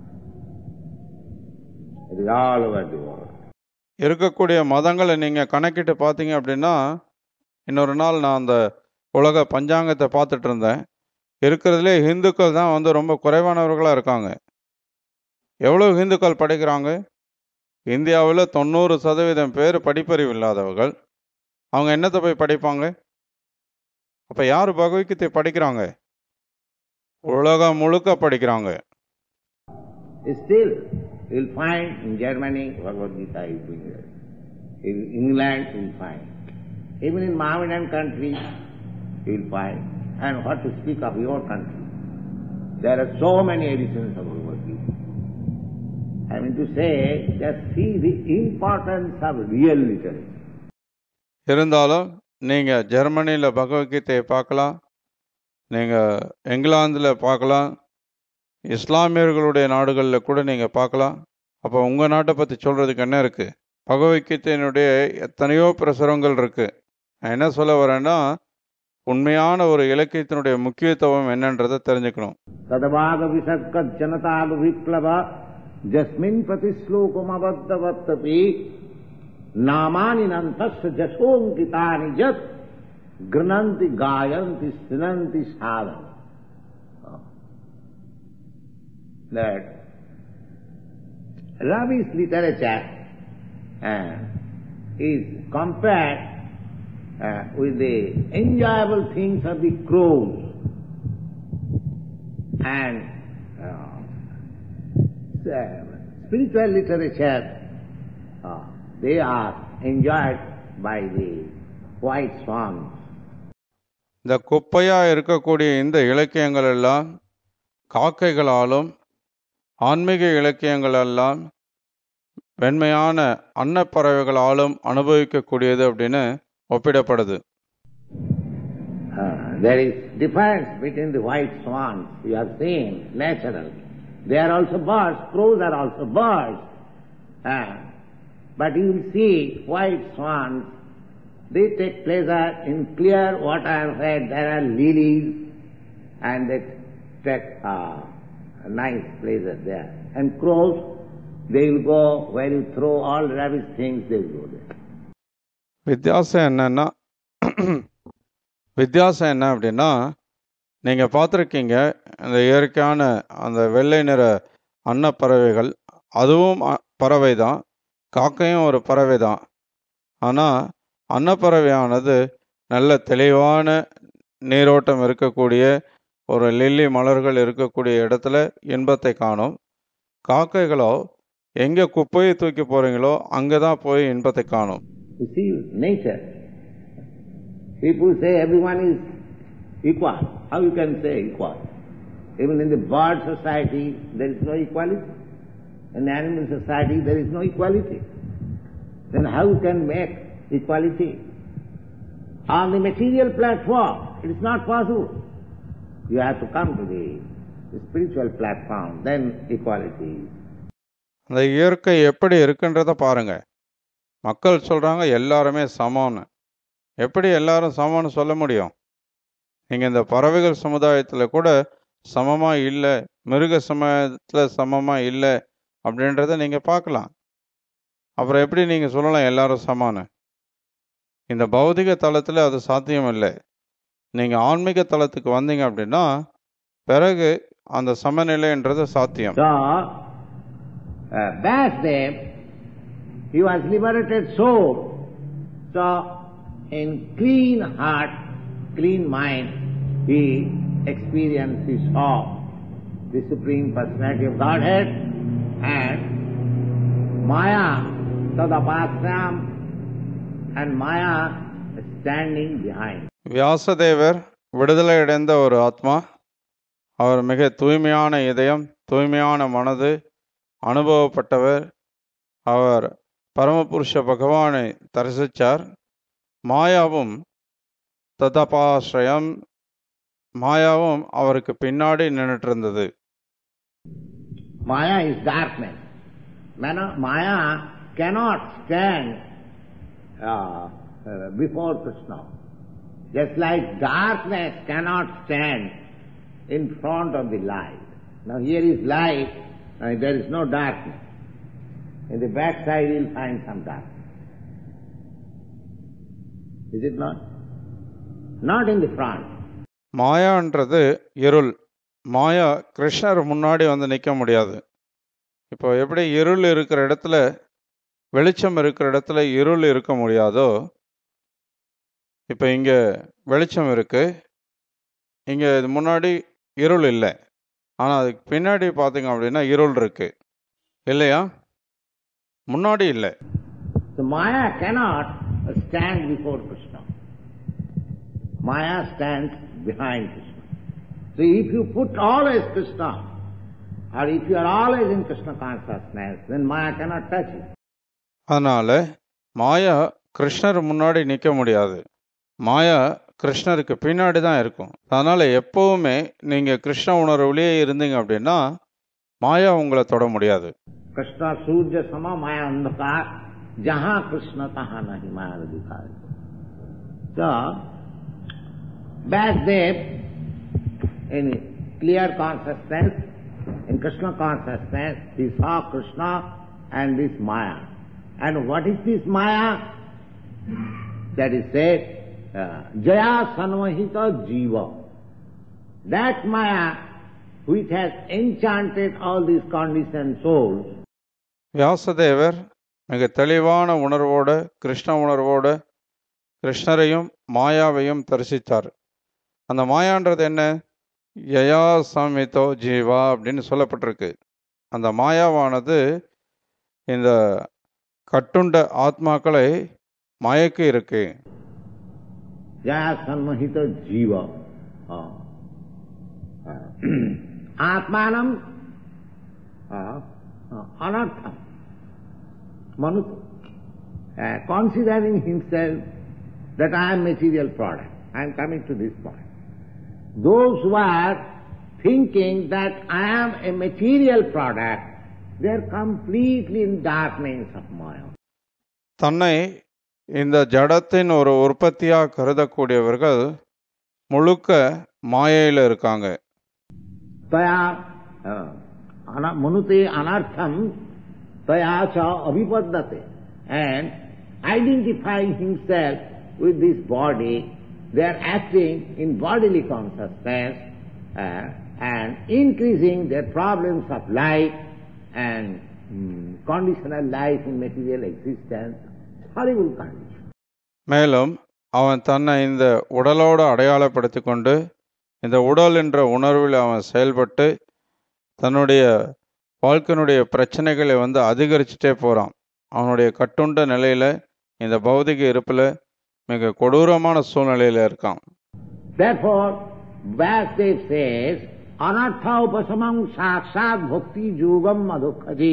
It is all over the world. இருக்கக்கூடிய மதங்களை நீங்கள் கணக்கிட்டு பார்த்தீங்க அப்படின்னா, இன்னொரு நாள் நான் அந்த உலக பஞ்சாங்கத்தை பார்த்துட்டு இருந்தேன். இருக்கிறதுலே இந்துக்கள் தான் ரொம்ப குறைவானவர்களாக இருக்காங்க. எவ்வளோ இந்துக்கள் படிக்கிறாங்க? இந்தியாவில் 90% பேர் படிப்பறிவு இல்லாதவர்கள். அவங்க என்னத்தை போய் படிப்பாங்க? அப்போ யார் பகவத்கீதை படிக்கிறாங்க? உலகம் முழுக்க படிக்கிறாங்க. Still, you'll find in Germany, Bhagavad Gita is being read. In England, you'll find. Even in Mohammedan country, you'll find. And what to speak of your country? There are so many editions of Bhagavad Gita. I mean to say, just see the importance of real literature. இருந்தாலும் நீங்கள் ஜெர்மனியில் பகவத்கீதையை பார்க்கலாம், நீங்கள் இங்கிலாந்தில் பார்க்கலாம், இஸ்லாமியர்களுடைய நாடுகளில் கூட நீங்கள் பார்க்கலாம். அப்போ உங்கள் நாட்டை பற்றி சொல்கிறதுக்கு என்ன இருக்குது? பகவத்கீதையினுடைய எத்தனையோ பிரசுரங்கள் இருக்குது. நான் என்ன சொல்ல வரேன்னா, உண்மையான ஒரு இலக்கியத்தினுடைய முக்கியத்துவம் என்னன்றதை தெரிஞ்சுக்கணும். ததவாக விசர்க்க ஜனதாக விப்ளவ ஜஸ்மின் பிரதி ஸ்லோகம் அபத்தவத்தபி நாமானி நந்தஸ்ய ஜசோங்கிதானி ஜத் கிருணந்தி காயந்தி ஸ்தினந்தி சாதம். That Ravi's literature is compared with the enjoyable things of the crows, and spiritual literature, they are enjoyed by the white swans. இந்த குப்பையாக இருக்கக்கூடிய இந்த இலக்கியங்கள் எல்லாம் காக்கைகளாலும் ஆன்மீக இலக்கியங்கள் எல்லாம் வெண்மையான அன்னப்பறவைகளாலும் அனுபவிக்கக்கூடியது அப்படின்னு ஒப்பிடப்படுது. There is difference between the white swans you are seeing naturally. They are also birds, crows are also birds. But you will see white swans, they take pleasure in clear water where there are lilies, and they take a nice pleasure there. And crows, they will go where you throw all rubbish things, they will go there. வித்தியாசம் என்ன அப்படின்னா, நீங்கள் பார்த்துருக்கீங்க இந்த இயற்கையான அந்த வெள்ளை நிற அன்னப்பறவைகள், அதுவும் பறவை தான், காக்கையும் ஒரு பறவை தான். ஆனால் அன்னப்பறவையானது நல்ல தெளிவான நீரோட்டம் இருக்கக்கூடிய ஒரு லில்லி மலர்கள் இருக்கக்கூடிய இடத்துல இன்பத்தை காணும். காக்கைகளோ எங்கே குப்பையை தூக்கி போகிறீங்களோ அங்கே தான் போய் இன்பத்தை காணும். You see, nature. People say everyone is equal. How you can say equal? Even in the bird society, there is no equality. In the animal society, there is no equality. Then how you can make equality? On the material platform, it is not possible. You have to come to the spiritual platform, then equality. அந்த இயற்கை எப்படி இருக்குன்றத பாருங்க. மக்கள் சொல்றாங்க எல்லாருமே சமம்னு. எப்படி எல்லாரும் சமம்னு சொல்ல முடியும்? நீங்கள் இந்த பறவைகள் சமுதாயத்தில் கூட சமமாக இல்லை, மிருக சமுதாயத்தில் சமமாக இல்லை அப்படின்றத நீங்கள் பார்க்கலாம். அப்புறம் எப்படி நீங்கள் சொல்லலாம் எல்லாரும் சமானு? இந்த பௌதிக தளத்தில் அது சாத்தியம் இல்லை. நீங்கள் ஆன்மீக தளத்துக்கு வந்தீங்க அப்படின்னா பிறகு அந்த சமநிலைன்றது சாத்தியம். Vasudev, he was liberated soul. So in clean heart, clean mind, he experienced, he saw the Supreme Personality of Godhead, and Maya, Tadapasram, and Maya standing behind. வியாசதேவர் விடுதலை அடைந்த ஒரு ஆத்மா. அவர் மிக தூய்மையான இதயம், தூய்மையான மனது, அனுபவப்பட்டவர். அவர் பரமபுருஷ பகவானை தரிசித்தார். மாயாவும் ததபாஸ்ரயம், மாயாவும் அவருக்கு பின்னாடி நின்றுட்டு இருந்தது. Maya is darkness. Maya cannot stand before Krishna. Just like darkness cannot stand in front of the light. Now here is light, and there is no darkness. In the back side you will find some darkness. Is it not? not in the front. மாயான்றது இருள். மாயா கிருஷ்ணர் முன்னாடி வந்து நிற்க முடியாது. இப்போ எப்படி இருள் இருக்கிற இடத்துல வெளிச்சம் இருக்கிற இடத்துல இருள் இருக்க முடியாதோ, இப்போ இங்கே வெளிச்சம் இருக்கு, இங்கே இது முன்னாடி இருள் இல்லை, ஆனால் அதுக்கு பின்னாடி பார்த்தீங்க அப்படின்னா இருள் இருக்கு இல்லையா? முன்னாடி இல்லை. So Maya cannot stand before Krishna. Maya stands behind Krishna. So if you put always Krishna, or if you are always in Krishna consciousness, then Maya cannot touch you. அதனால மாயா கிருஷ்ணர் முன்னாடி நிற்க முடியாது. மாயா கிருஷ்ணருக்கு பின்னாடி தான் இருக்கும். அதனால எப்பவுமே நீங்க கிருஷ்ண உணர்வுலேயே இருந்தீங்க அப்படின்னா மாயா உங்களை தொட முடியாது. Krishna Surya Sama Maya Andhakar Jaha Krishna Taha Nahi Maya Adhikar. So Vasudev in clear consciousness, in Krishna consciousness, he saw Krishna and this Maya. And what is this Maya? That is said, Jaya Sanvahita Jiva. That Maya which has enchanted all these conditioned souls. வியாசதேவர் மிக தெளிவான உணர்வோடு கிருஷ்ண உணர்வோடு கிருஷ்ணரையும் மாயாவையும் தரிசித்தார். அந்த மாயான்றது என்ன? யயா சமிதோ ஜீவா அப்படின்னு சொல்லப்பட்டிருக்கு. அந்த மாயாவானது இந்த கட்டுண்ட ஆத்மாக்களை மயக்கி இருக்கு. Jaya Sanmahita Jiva. Atmanam Anartham. Manuta. Considering himself that I am material product. I am coming to this point. Those who are thinking that I am a material product, they are completely in darkness of Maya. தன்னை இந்த ஜடத்தின் ஒரு உற்பத்தியாக கருதக்கூடியவர்கள் முழுக்க மாயையில் இருக்காங்க. தயா மனுதே அனர்த்தம் தயா ச அபிபத்ததே. And identifying himself with this body, they are acting in bodily consciousness and increasing their problems of life and conditional life in material existence. Horrible condition. மேலும் அவன் தன்னை இந்த உடலோடு அடையாளப்படுத்தி கொண்டு இந்த உடல் என்ற உணர்வில் அவன் செயல்பட்டு தன்னுடைய வாழ்க்கையினுடைய பிரச்சனைகளை அதிகரிச்சுட்டே போகிறான். அவனுடைய கட்டுண்ட நிலையில் இந்த பௌதிக இருப்பில் மிக கொடூரமான சூழ்நிலையில் இருக்கான். Therefore, Vasudev says, Anartha upasamam sakshat bhakti yogam madhukhaji.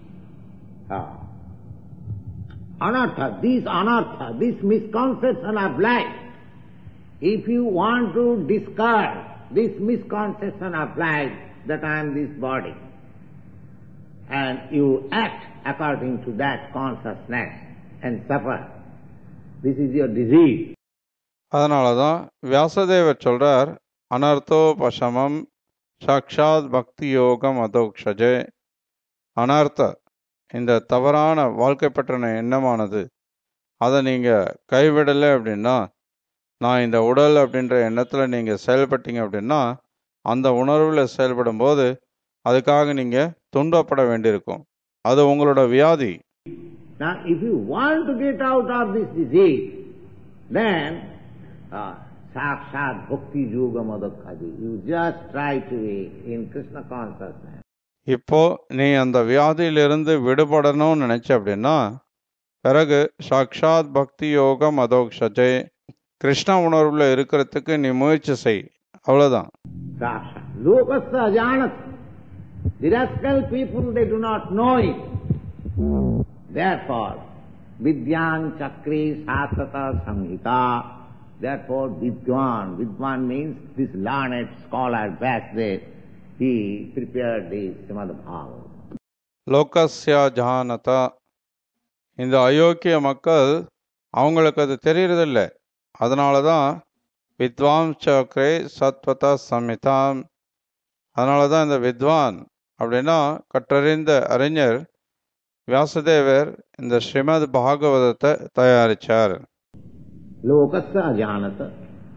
Anartha, this misconception of life, if you want to discard this misconception of life that I am this body, and you act according to that consciousness and suffer, this is your disease. அதனால தான் வியாசதேவர் சொல்றார், அனர்த்தோபசமம் சாக்ஷாத் பக்தி யோகம் அதோக்ஷஜே. அனர்த்த, இந்த தவறான வாழ்க்கை பற்றின எண்ணமானது, அதை நீங்கள் கைவிடலை அப்படின்னா, நான் இந்த உடல் அப்படின்ற எண்ணத்தில் நீங்கள் செயல்பட்டீங்க அப்படின்னா, அந்த உணர்வில் செயல்படும் போது அதுக்காக நீங்கள் துன்பப்பட வேண்டியிருக்கும். அது உங்களோட வியாதி. Now, if you want to get out of this disease, then sakshat bhakti yoga madhukhaji. You just try to be in Krishna consciousness. இப்போ நீ அந்த வியாதியிலிருந்து விடுபடணும்னு நினைச்ச அப்படின்னா, பிறகு சாக்ஷாத் பக்தி யோகம் அதோக்ஷஜே, கிருஷ்ண உணர்வுல இருக்கிறதுக்கு நீ முயற்சி செய். அவ்வளவுதான். Lokasya ajanat. The rascal people, they do not know it. Therefore, vidyan chakri satata samhita. Therefore, vidwan means this learned scholar Vasudev, he prepared the Srimad Bhagavatam. லோகஸ்யா ஜானதா, இந்த அயோக்கிய மக்கள் அவங்களுக்கு அது தெரியறதில்ல. அதனால தான் வித்வான் சக்ரே சத்வதா சம்ஹிதாம். அதனால தான் இந்த வித்வான் அப்படின்னா கற்றறிந்த அறிஞர் வியாசதேவர் இந்த ஸ்ரீமத் பாகவதத்தை தயாரிச்சார். Lokasya ajanata.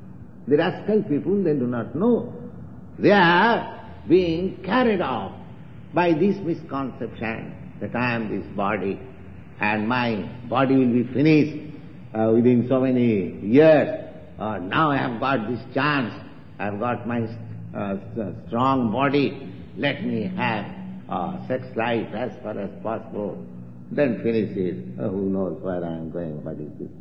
The rascal people, they do not know. They are being carried off by this misconception that I am this body and my body will be finished within so many years. Now I have got this chance, I have got my strong body, let me have sex life as far as possible, then finish it. Who knows where I am going, what is this?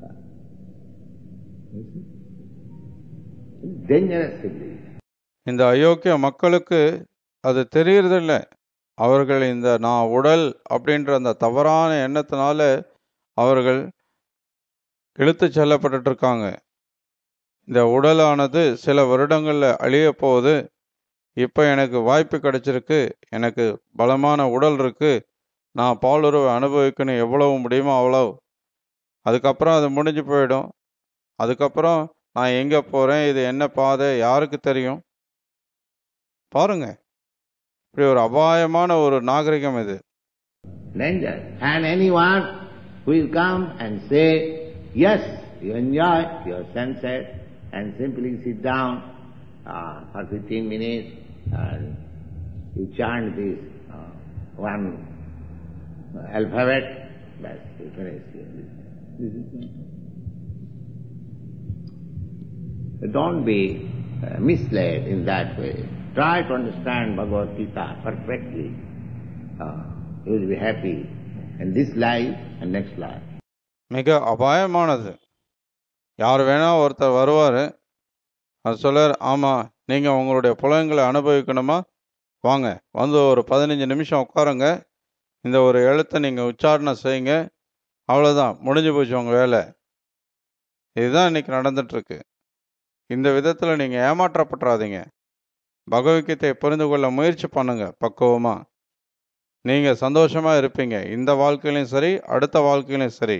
It's dangerous to believe. இந்த அயோக்கிய மக்களுக்கு அது தெரியறதில்ல. அவர்கள் இந்த நான் உடல் அப்படின்ற அந்த தவறான எண்ணத்தினால அவர்கள் இழுத்துச் செல்லப்பட்டு இருக்காங்க. இந்த உடலானது சில வருடங்கள்ல அழிய போகுது. இப்போ எனக்கு வாய்ப்பு கிடைச்சிருக்கு, எனக்கு பலமான உடல் இருக்கு, நான் பாலுறவை அனுபவிக்கணும் எவ்வளவு முடியுமோ அவ்வளவு. அதுக்கப்புறம் அது முடிஞ்சு போயிடும். அதுக்கப்புறம் நான் எங்கே போகிறேன், இது என்ன பாதை, யாருக்கு தெரியும்? பாருங்க, இப்படி ஒரு அபாயமான ஒரு நாகரிகம் இது. Danger. And anyone will come and say, yes, you enjoy your sunset and simply sit down for 15 minutes and you chant this one alphabet, but you finish. Don't be misled in that way. Try to understand Bhagavad Gita perfectly. You will be happy in this life and next life. மிக அபாயமானது. யார் வேணா ஒருத்தர் வருவார், அது சொல்லார், ஆமாம் நீங்கள் உங்களுடைய புலன்களை அனுபவிக்கணுமா, வாங்க வந்து ஒரு 15 நிமிஷம் உட்காருங்க, இந்த ஒரு எழுத்தை நீங்கள் உச்சாரணை செய்யுங்க, அவ்வளோதான் முடிஞ்சு போச்சு உங்கள் வேலை. இதுதான் இன்னைக்கு நடந்துட்டுருக்கு. இந்த விதத்தில் நீங்கள் ஏமாற்றப்பட்டுறாதீங்க. பகவத்கீதையை புரிந்து கொள்ள முயற்சி பண்ணுங்க பக்குவமாக. நீங்கள் சந்தோஷமாக இருப்பீங்க, இந்த வாழ்க்கையிலையும் சரி அடுத்த வாழ்க்கையிலையும் சரி.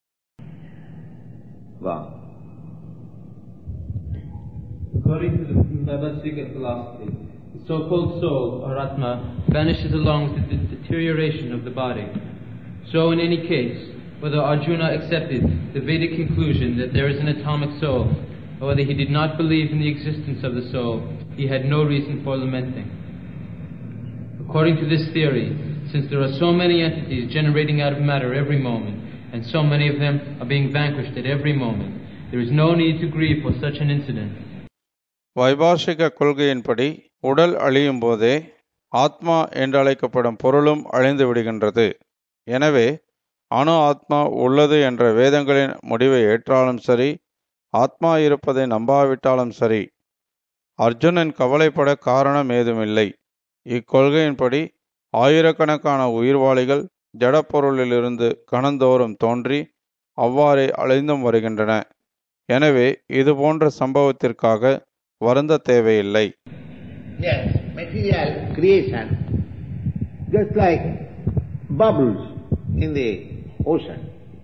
According to the Vaibhasika philosophy, the so-called soul, or Atma, vanishes along with the deterioration of the body. So in any case, whether Arjuna accepted the Vedic conclusion that there is an atomic soul, or whether he did not believe in the existence of the soul, he had no reason for lamenting. According to this theory, since there are so many entities generating out of matter every moment, and so many of them are being vanquished at every moment, there is no need to grieve for such an incident. வைபாஷிக கொள்கையின்படி உடல் அழியும் போதே ஆத்மா என்றழைக்கப்படும் பொருளும் அழிந்து விடுகின்றது. எனவே அணு ஆத்மா உள்ளது என்ற வேதங்களின் முடிவை ஏற்றாலும் சரி, ஆத்மா இருப்பதை நம்பாவிட்டாலும் சரி, அர்ஜுனன் கவலைப்பட காரணம் ஏதுமில்லை. இக்கொள்கையின்படி ஆயிரக்கணக்கான உயிர்வாளிகள் ஜடப்பொருளிலிருந்து கணந்தோறும் தோன்றி அவ்வாறே அழிந்தும் வருகின்றன. எனவே இது போன்ற சம்பவத்திற்காக வருந்த தேவையில்லை. Yes, material creation, just like bubbles in the ocean.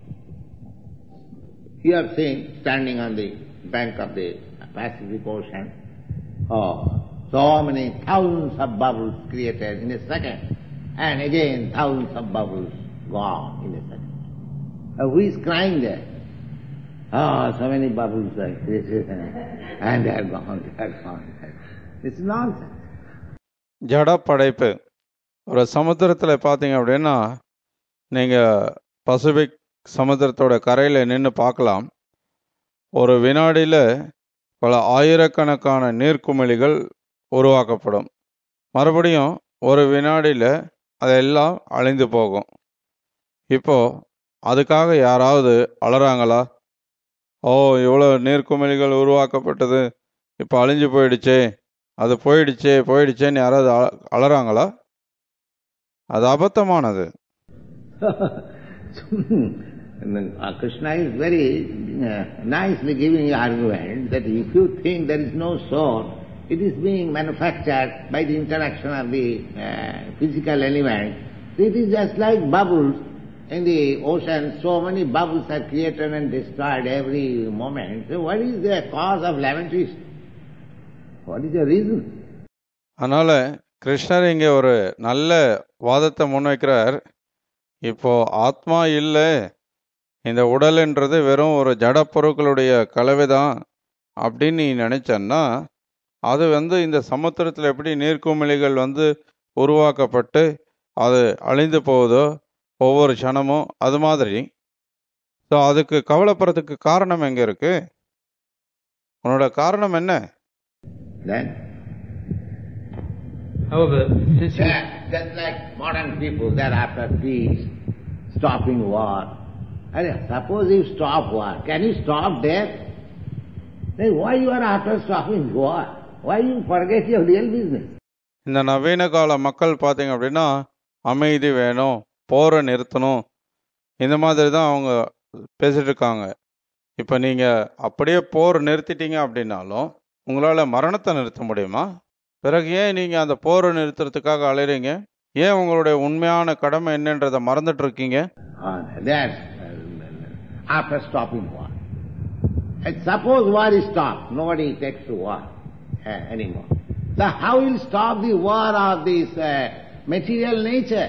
You have seen standing on the bank of the Pacific Ocean, so many thousands of bubbles created in a second, and again thousands of bubbles gone in a second. Who is crying there? So many bubbles are created and they are gone, they are gone. It's nonsense. ஜட படைப்பு. ஒரு சமுத்திரத்தில் பார்த்தீங்க அப்படின்னா, நீங்கள் Pacific சமுத்திரத்தோட கரையில் நின்று பார்க்கலாம். ஒரு வினாடியில் பல ஆயிரக்கணக்கான நீர்க்குமிழிகள் உருவாக்கப்படும். மறுபடியும் ஒரு வினாடியில் அதெல்லாம் அழிந்து போகும். இப்போ அதுக்காக யாராவது அலறாங்களா? ஓ, இவ்வளோ நீர்க்குமிழிகள் உருவாக்கப்பட்டது, இப்போ அழிஞ்சு போயிடுச்சே, அது போயிடுச்சேன்னு யாராவது அலறாங்களா? அது அபத்தமானது. Krishna is very nicely giving an argument that if you think there is no soul, it is being manufactured by the interaction of the physical element. It is just like bubbles in the ocean. So many bubbles are created and destroyed every moment. So what is the cause of lamentation? What is the reason? அதனால கிருஷ்ணர் இங்கே ஒரு நல்ல வாதத்தை முன்வைக்கிறார். இப்போ ஆத்மா இல்லை, இந்த உடல்ன்றது வெறும் ஒரு ஜட பொருட்களுடைய கலவை தான். அப்படின்னு நீ நினைச்சன்னா அது இந்த சமுத்திரத்தில் எப்படி நீர்க்குமிழிகள் உருவாக்கப்பட்டு அது அழிந்து போகுதோ ஒவ்வொரு க்ஷணமும், அது மாதிரி. ஸோ அதுக்கு கவலைப்படுறதுக்கு காரணம் எங்கே இருக்கு? உன்னோட காரணம் என்ன? Then, However, since you... just like modern people, they're after peace, stopping war. Suppose you stop war, can you stop death? Then why you are after stopping war? Why you forget your real business? இந்த நவீன கால மக்கள் பார்த்தீங்க அப்படின்னா அமைதி வேணும், போரை நிறுத்தணும், இந்த மாதிரி தான் அவங்க பேசிட்டு இருக்காங்க. இப்போ நீங்கள் அப்படியே போர் நிறுத்திட்டீங்க அப்படின்னாலும் உங்களால் மரணத்தை நிறுத்த முடியுமா? பிறகு ஏன் நீங்கள் அந்த போரை நிறுத்துறதுக்காக அலைறீங்க? ஏன் உங்களுடைய உண்மையான கடமை என்னன்றதை மறந்துட்டு இருக்கீங்க? That's after stopping war. And suppose war is stopped, nobody takes to war anymore. So how will stop the war of this material nature?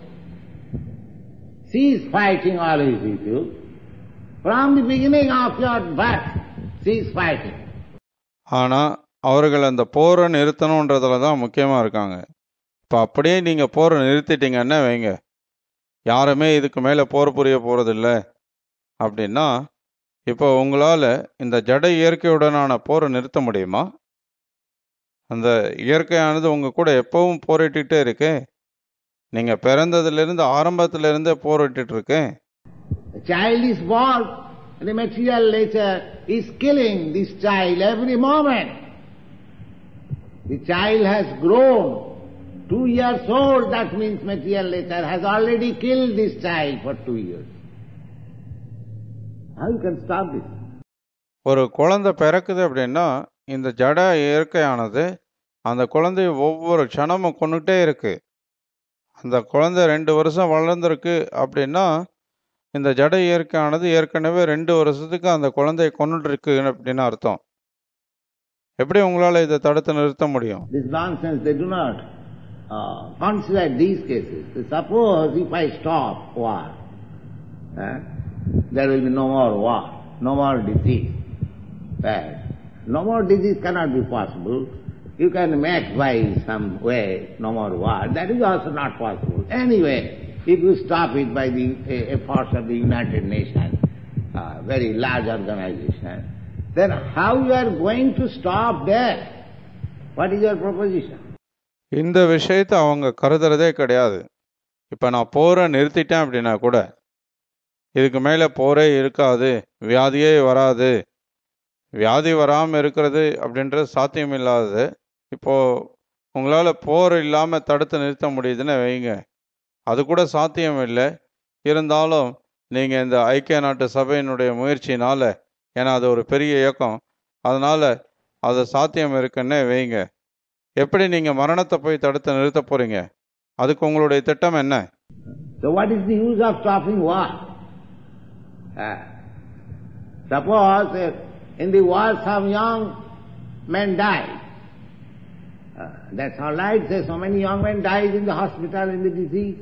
Cease fighting always with you. From the beginning of your birth, cease fighting. ஆனால் அவர்கள் அந்த போரை நிறுத்தணுன்றதுல தான் முக்கியமாக இருக்காங்க. இப்போ அப்படியே நீங்கள் போரை நிறுத்திட்டீங்கன்னா வைங்க, யாருமே இதுக்கு மேலே போர் புரிய போகிறதில்ல அப்படின்னா, இப்போ உங்களால் இந்த ஜட இயற்கையுடனான போரை நிறுத்த முடியுமா? அந்த இயற்கையானது உங்கள் கூட எப்பவும் போரிட்டுட்டே இருக்கே. நீங்கள் பிறந்ததுலேருந்து ஆரம்பத்திலிருந்தே போரிட்டு இருக்கேன். The child is born, and the material nature is killing this child every moment. The child has grown 2 years old, that means material nature has already killed this child for 2 years. How you can stop this? ஒரு குழந்தை பிறக்குது அப்படின்னா இந்த ஜட இயற்கையானது அந்த குழந்தைய ஒவ்வொரு க்ஷணமும் கொண்டுகிட்டே இருக்கு. அந்த குழந்தை 2 வருஷம் வளர்ந்துருக்கு அப்படின்னா இந்த ஜட இயற்கையானது ஏற்கனவே 2 வருஷத்துக்கு அந்த குழந்தைய கொண்டுட்டு இருக்கு அப்படின்னு அர்த்தம். எப்படி உங்களால் இதை தடுத்து நிறுத்த முடியும்? This nonsense, they do not consider these cases. Suppose if I stop war, there will be no more war, no more disease. No more disease cannot be possible. You can make by some way no more war. That is also not possible. Anyway, if you stop it by the efforts of the United Nations, very large organization, then how you are going to stop that? What is your proposition? இந்த விஷயத்தை அவங்க கருதுறதே கிடையாது. இப்போ நான் போரை நிறுத்திட்டேன் அப்படின்னா கூட இதுக்கு மேலே போரே இருக்காது, வியாதியே வராது. வியாதி வராமல் இருக்கிறது அப்படின்றது சாத்தியம் இல்லாதது. இப்போது உங்களால் போர் இல்லாமல் தடுத்து நிறுத்த முடியுதுன்னு வைங்க, அது கூட சாத்தியம் இல்லை. இருந்தாலும் நீங்கள் இந்த ஐக்கிய நாட்டு சபையினுடைய முயற்சினால், ஏன்னா அது ஒரு பெரிய இயக்கம், அதனால் அது சாத்தியம் இருக்குன்னு வைங்க. எப்படி நீங்கள் மரணத்தை போய் தடுத்து நிறுத்த போகிறீங்க? அதுக்கு உங்களுடைய திட்டம் என்ன? So what is the use of stopping war? Suppose in the war some young men died. That's all right. Say so many young men died in the hospital in the disease.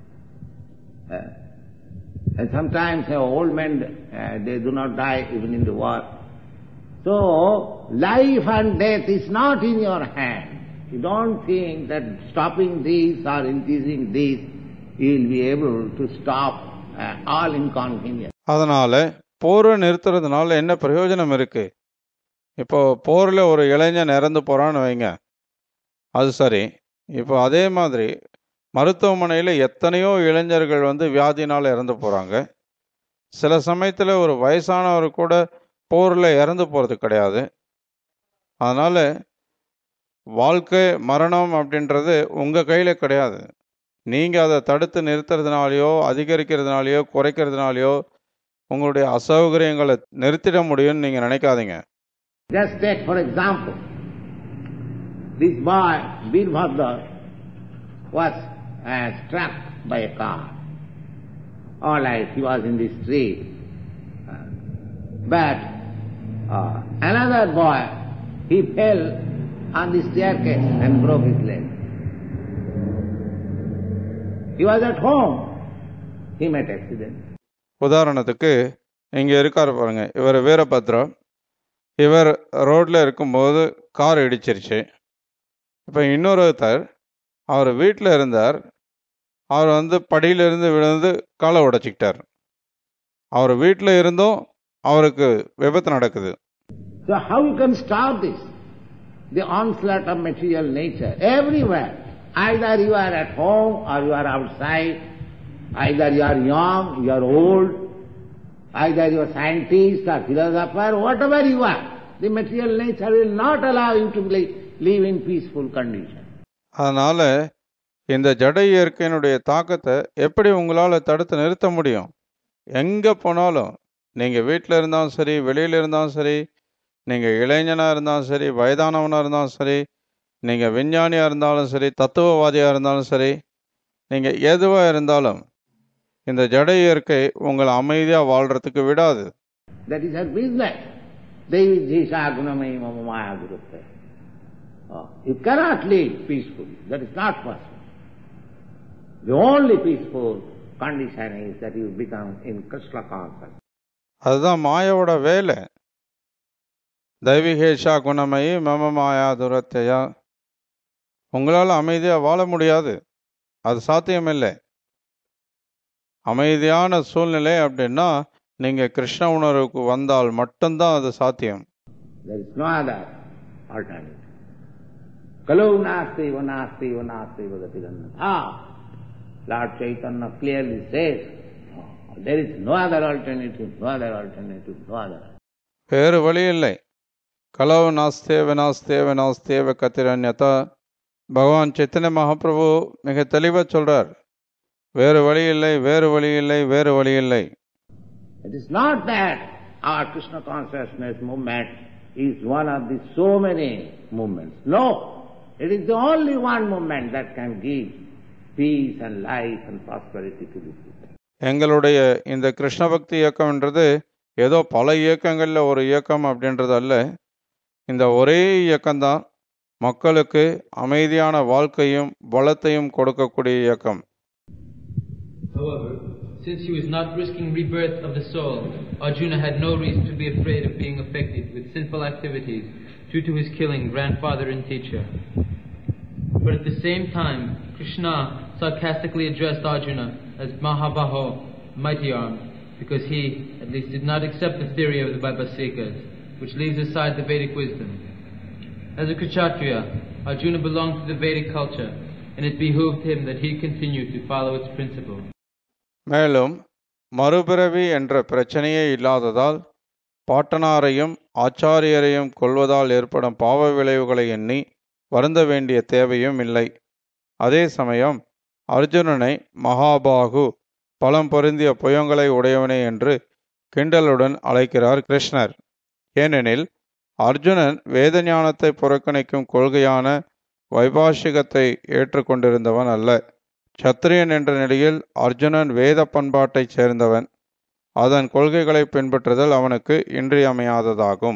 And sometimes old men, they do not die even in the war. So, life and death is not in your hand. You don't think that stopping these or increasing these, you will be able to stop all inconvenience. அதனால் போரை நிறுத்துறதுனால என்ன பிரயோஜனம் இருக்குது? இப்போ போரில் ஒரு இளைஞன் இறந்து போகிறான்னு வைங்க, அது சரி. இப்போ அதே மாதிரி மருத்துவமனையில் எத்தனையோ இளைஞர்கள் வியாதினால் இறந்து போகிறாங்க. சில சமயத்தில் ஒரு வயசானவர் கூட போரில் இறந்து போகிறது கிடையாது. அதனால் வாழ்க்கை மரணம் அப்படின்றது உங்கள் கையில் கிடையாது. நீங்கள் அதை தடுத்து நிறுத்துறதுனாலையோ அதிகரிக்கிறதுனாலையோ குறைக்கிறதுனாலையோ உங்களுடைய அசௌகரியங்களை நிறுத்திட முடியும்னு நீங்கள் நினைக்காதீங்க. Just take for example, this boy, Veerbhadra, was struck by a car. All right, he was in the street. But another boy, he fell on the staircase and broke his leg. He was at home. He met accident. உதாரணத்துக்கு இங்கே இருக்கார் பாருங்க, இவர் வீரபத்ரா. இவர் ரோட்டில் இருக்கும்போது car இடிச்சிருச்சு. இப்போ இன்னொருத்தர் அவர் வீட்டில் இருந்தார். அவர் படியிலிருந்து விழுந்து காலை உடைச்சிக்கிட்டார். அவர் வீட்டில் இருந்தும் அவருக்கு விபத்து நடக்குது. So how you can stop this? The onslaught of material nature everywhere. Either you are at home or you are outside. Either you are young, you are old. Either you are scientist or philosopher, whatever you are. The material nature will not allow you to live in peaceful condition. அதனால இந்த ஜட இயற்கையினுடைய தாக்கத்தை எப்படி உங்களால் தடுத்து நிறுத்த முடியும்? எங்கே போனாலும், நீங்கள் வீட்டில் இருந்தாலும் சரி, வெளியில் இருந்தாலும் சரி, நீங்கள் இளைஞனாக இருந்தாலும் சரி, வயதானவனாக இருந்தாலும் சரி, நீங்கள் விஞ்ஞானியாக இருந்தாலும் சரி, தத்துவவாதியாக இருந்தாலும் சரி, நீங்கள் எதுவாக இருந்தாலும் இந்த ஜட இயற்கை உங்களை அமைதியாக வாழ்கிறதுக்கு விடாது. That is her business. Devi jisha gunamayi mama maya gurutte. You cannot live peacefully. That is not possible. The only peaceful condition is that you become in Krishna consciousness. அதுதான் மாயாவோட வேலை. தெய்வீகேஷா குணமயி மம மாயா துரத்தையா. உங்களால் அமைதியாக வாழ முடியாது, அது சாத்தியமில்லை. அமைதியான சூழ்நிலை அப்படின்னா நீங்கள் கிருஷ்ண உணர்வுக்கு வந்தால் மட்டும்தான் அது சாத்தியம். There is no other alternative. Kalau nasti vanasti vanasti vagati gandha. Lord Chaitanya clearly says, there is no other alternative, no other alternative, no other. வேறு வழி இல்லை. கலவு நாஸ்தேவ நாஸ்தேவ நாஸ்தேவ கதிரன்யதா. பகவான் சைத்தன்ய மகாபிரபு மிக தெளிவாக சொல்றார், வேறு வழி இல்லை, வேறு வழி இல்லை, வேறு வழி இல்லை. It is not that our Krishna consciousness movement is one of the so many movements. No, it is the only one movement that can give peace and life and prosperity to the people. எங்களுடைய இந்த கிருஷ்ண பக்தி இயக்கம்ன்றது ஏதோ பல இயக்கங்களில் ஒரு இயக்கம் அப்படின்றது அல்ல. இந்த ஒரே இயக்கம்தான் மக்களுக்கு அமைதியான வாழ்க்கையும் வளத்தையும் கொடுக்கக்கூடிய இயக்கம். However, since he was not risking rebirth of the soul, Arjuna had no reason to be afraid of being affected with sinful activities due to his killing grandfather and teacher. But at the same time, Krishna sarcastically addressed Arjuna as Mahabaho, mighty arm, because he, at least, did not accept the theory of the Vaibhasikas, which leaves aside the Vedic wisdom. As a Kshatriya, Arjuna belonged to the Vedic culture, and it behooved him that he continue to follow its principle. மேலும் மறுபிறவி என்ற பிரச்சனையே இல்லாததால் பாட்டனாரையும் ஆச்சாரியரையும் கொல்வதால் ஏற்படும் பாவ விளைவுகளை எண்ணி வருந்த வேண்டிய தேவையும் இல்லை. அதே சமயம் அர்ஜுனனை மகாபாகு, பலம் பொருந்திய புயங்களை உடையவனே என்று கிண்டலுடன் அழைக்கிறார் கிருஷ்ணர். ஏனெனில் அர்ஜுனன் வேத ஞானத்தை புறக்கணிக்கும் கொள்கையான வைபாஷிகத்தை ஏற்றுக்கொண்டிருந்தவன் அல்ல. சத்திரியன் என்ற நிலையில் அர்ஜுனன் வேத பண்பாட்டைச் சேர்ந்தவன். அதன் கொள்கைகளை பின்பற்றுதல் அவனுக்கு இன்றியமையாததாகும்.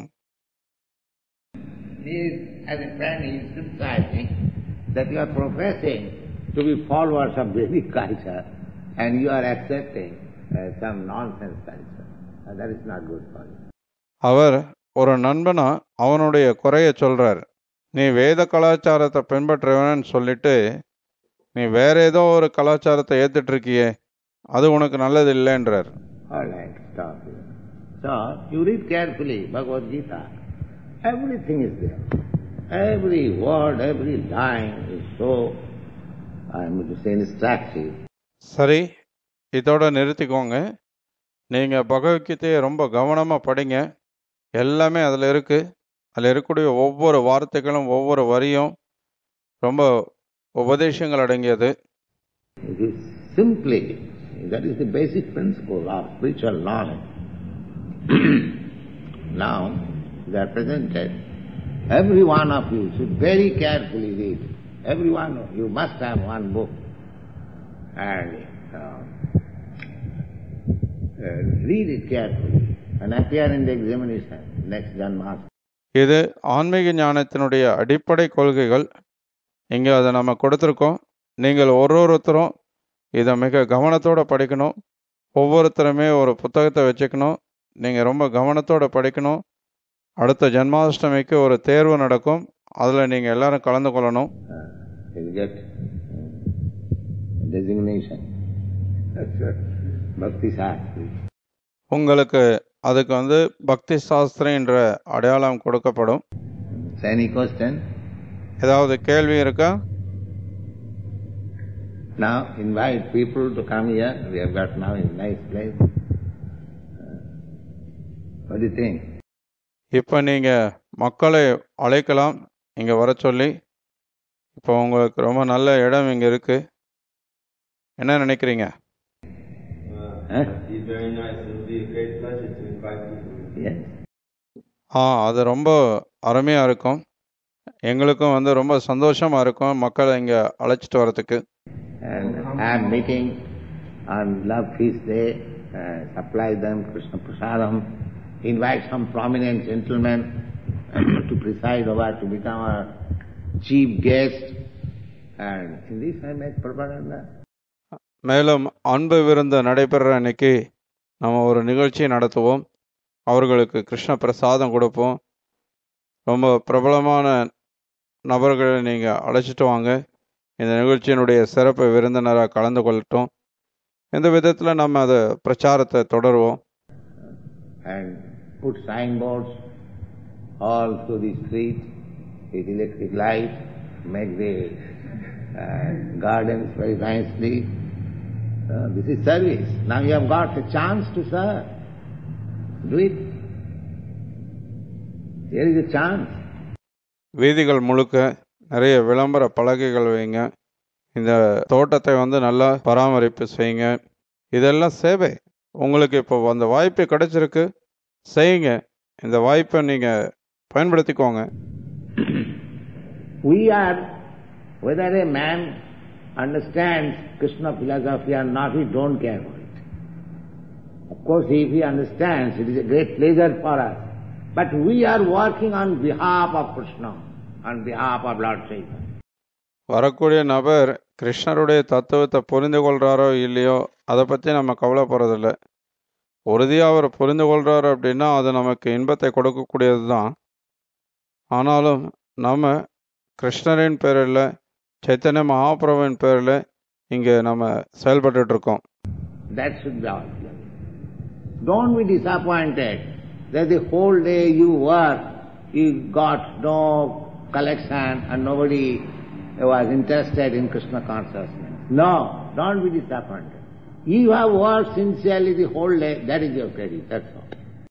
As a friend, he is criticizing that you are professing to be followers of Vedic culture and you are accepting some nonsense culture. That is not good for you. அவர் ஒரு நண்பனா அவனுடைய குறைய சொல்றார். நீ வேத கலாச்சாரத்தை பின்பற்றுவன்னு சொல்லிட்டு நீ வேற ஏதோ ஒரு கலாச்சாரத்தை ஏத்துட்டு இருக்கியே, அது உனக்கு நல்லது இல்லைன்றார். All right, stop here. So, you read carefully Bhagavad Gita. Everything is there. Every word, every line is so, I am going to say, instructive. சரி, இதோட நிறுத்திக்கோங்க. நீங்கள் பகவத்கீதையை ரொம்ப கவனமாக படிங்க. எல்லாமே அதில் இருக்குது. அதில் இருக்கக்கூடிய ஒவ்வொரு வார்த்தைகளும் ஒவ்வொரு வரியும் ரொம்ப உபதேசங்கள் அடங்கியது. It is simply, that is the basic principle of spiritual knowledge. Now, they are presented. Every one of you should very carefully read. Every one of you must have one book and read it carefully and appear in the examination next Janmas. இது ஆன்மீக ஞானத்தினுடைய அடிப்படை கொள்கைகள். இங்கே அதை நம்ம கொடுத்துருக்கோம். நீங்கள் ஒருத்தரும் இதை மிக கவனத்தோடு படிக்கணும். ஒவ்வொருத்தருமே ஒரு புத்தகத்தை வச்சுக்கணும். நீங்கள் ரொம்ப கவனத்தோடு படிக்கணும். அடுத்த ஜன்மாஷ்டமிக்கு ஒரு தேர்வு நடக்கும். அதில் நீங்கள் எல்லாரும் கலந்து கொள்ளணும். You get designation. Bhakti Shastri. உங்களுக்கு அதுக்கு பக்தி சாஸ்திரி என்ற அடையாளம் கொடுக்கப்படும். Any question? ஏதாவது கேள்வி இருக்கா? Now invite people to come here. We have got now a nice place. What do you think? இப்போ நீங்கள் மக்களை அழைக்கலாம் இங்கே வர சொல்லி. இப்போ உங்களுக்கு ரொம்ப நல்ல இடம் இங்கே இருக்கு. என்ன நினைக்கிறீங்க? அது ரொம்ப அருமையாக இருக்கும். எங்களுக்கும் ரொம்ப சந்தோஷமாக இருக்கும் மக்களை இங்கே அழைச்சிட்டு வரத்துக்கு. And have meeting on Love Feast Day, supply them Krishna Prasadam, invite some prominent gentlemen to preside over, to become our chief guest, and in this I met Prabhupada. மேலும் அன்பு விருந்து நடைபெற அன்னைக்கு நம்ம ஒரு நிகழ்ச்சி நடத்துவோம். அவர்களுக்கு கிருஷ்ண பிரசாதம் கொடுப்போம். ரொம்ப பிரபலமான நபர்களை நீங்கள் அழைச்சிட்டு வாங்க. இந்த நிகழ்ச்சியினுடைய சிறப்பு விருந்தினராக கலந்து கொள்ளட்டும். இந்த விதத்தில் நம்ம அதை பிரச்சாரத்தை தொடருவோம். And put signboards all through the street with electric light, make the gardens very nicely. This is service. Now you have got a chance to serve. Do it. Here is a chance. வீதிகள் முழுக்க நிறைய விளம்பர பலகைகள் வைங்க. இந்த தோட்டத்தை நல்லா பராமரிப்பு செய்யுங்க. இதெல்லாம் சேவை. உங்களுக்கு இப்போ அந்த வாய்ப்பு கிடைச்சிருக்கு, செய்யுங்க. இந்த வாய்ப்பை நீங்கள் பயன்படுத்திக்கோங்க. We are, whether a man understands Krishna philosophy or not, we don't care for it. Of course, if he understands, it is a great pleasure for us. But we are working on behalf of Krishna, on behalf of Lord Chaitanya. வரக்கூடிய நபர் கிருஷ்ணருடைய தத்துவத்தை புரிந்து கொள்கிறாரோ இல்லையோ அதை பற்றி நம்ம கவலைப்படுறதில்ல. உறுதியாக அவர் புரிந்து கொள்கிறார் அப்படின்னா அது நமக்கு இன்பத்தை கொடுக்கக்கூடியது தான். ஆனாலும் நம்ம கிருஷ்ணரின் பேரில், சைத்தன்ய மகாபிரபுவின் பேரில் இங்கே நம்ம செயல்பட்டு இருக்கோம். That should be all. Don't be disappointed that the whole day you work, you got no collection and nobody was interested in Krishna consciousness. No, don't be disappointed. You have worked sincerely the whole day, that is your credit, that's all.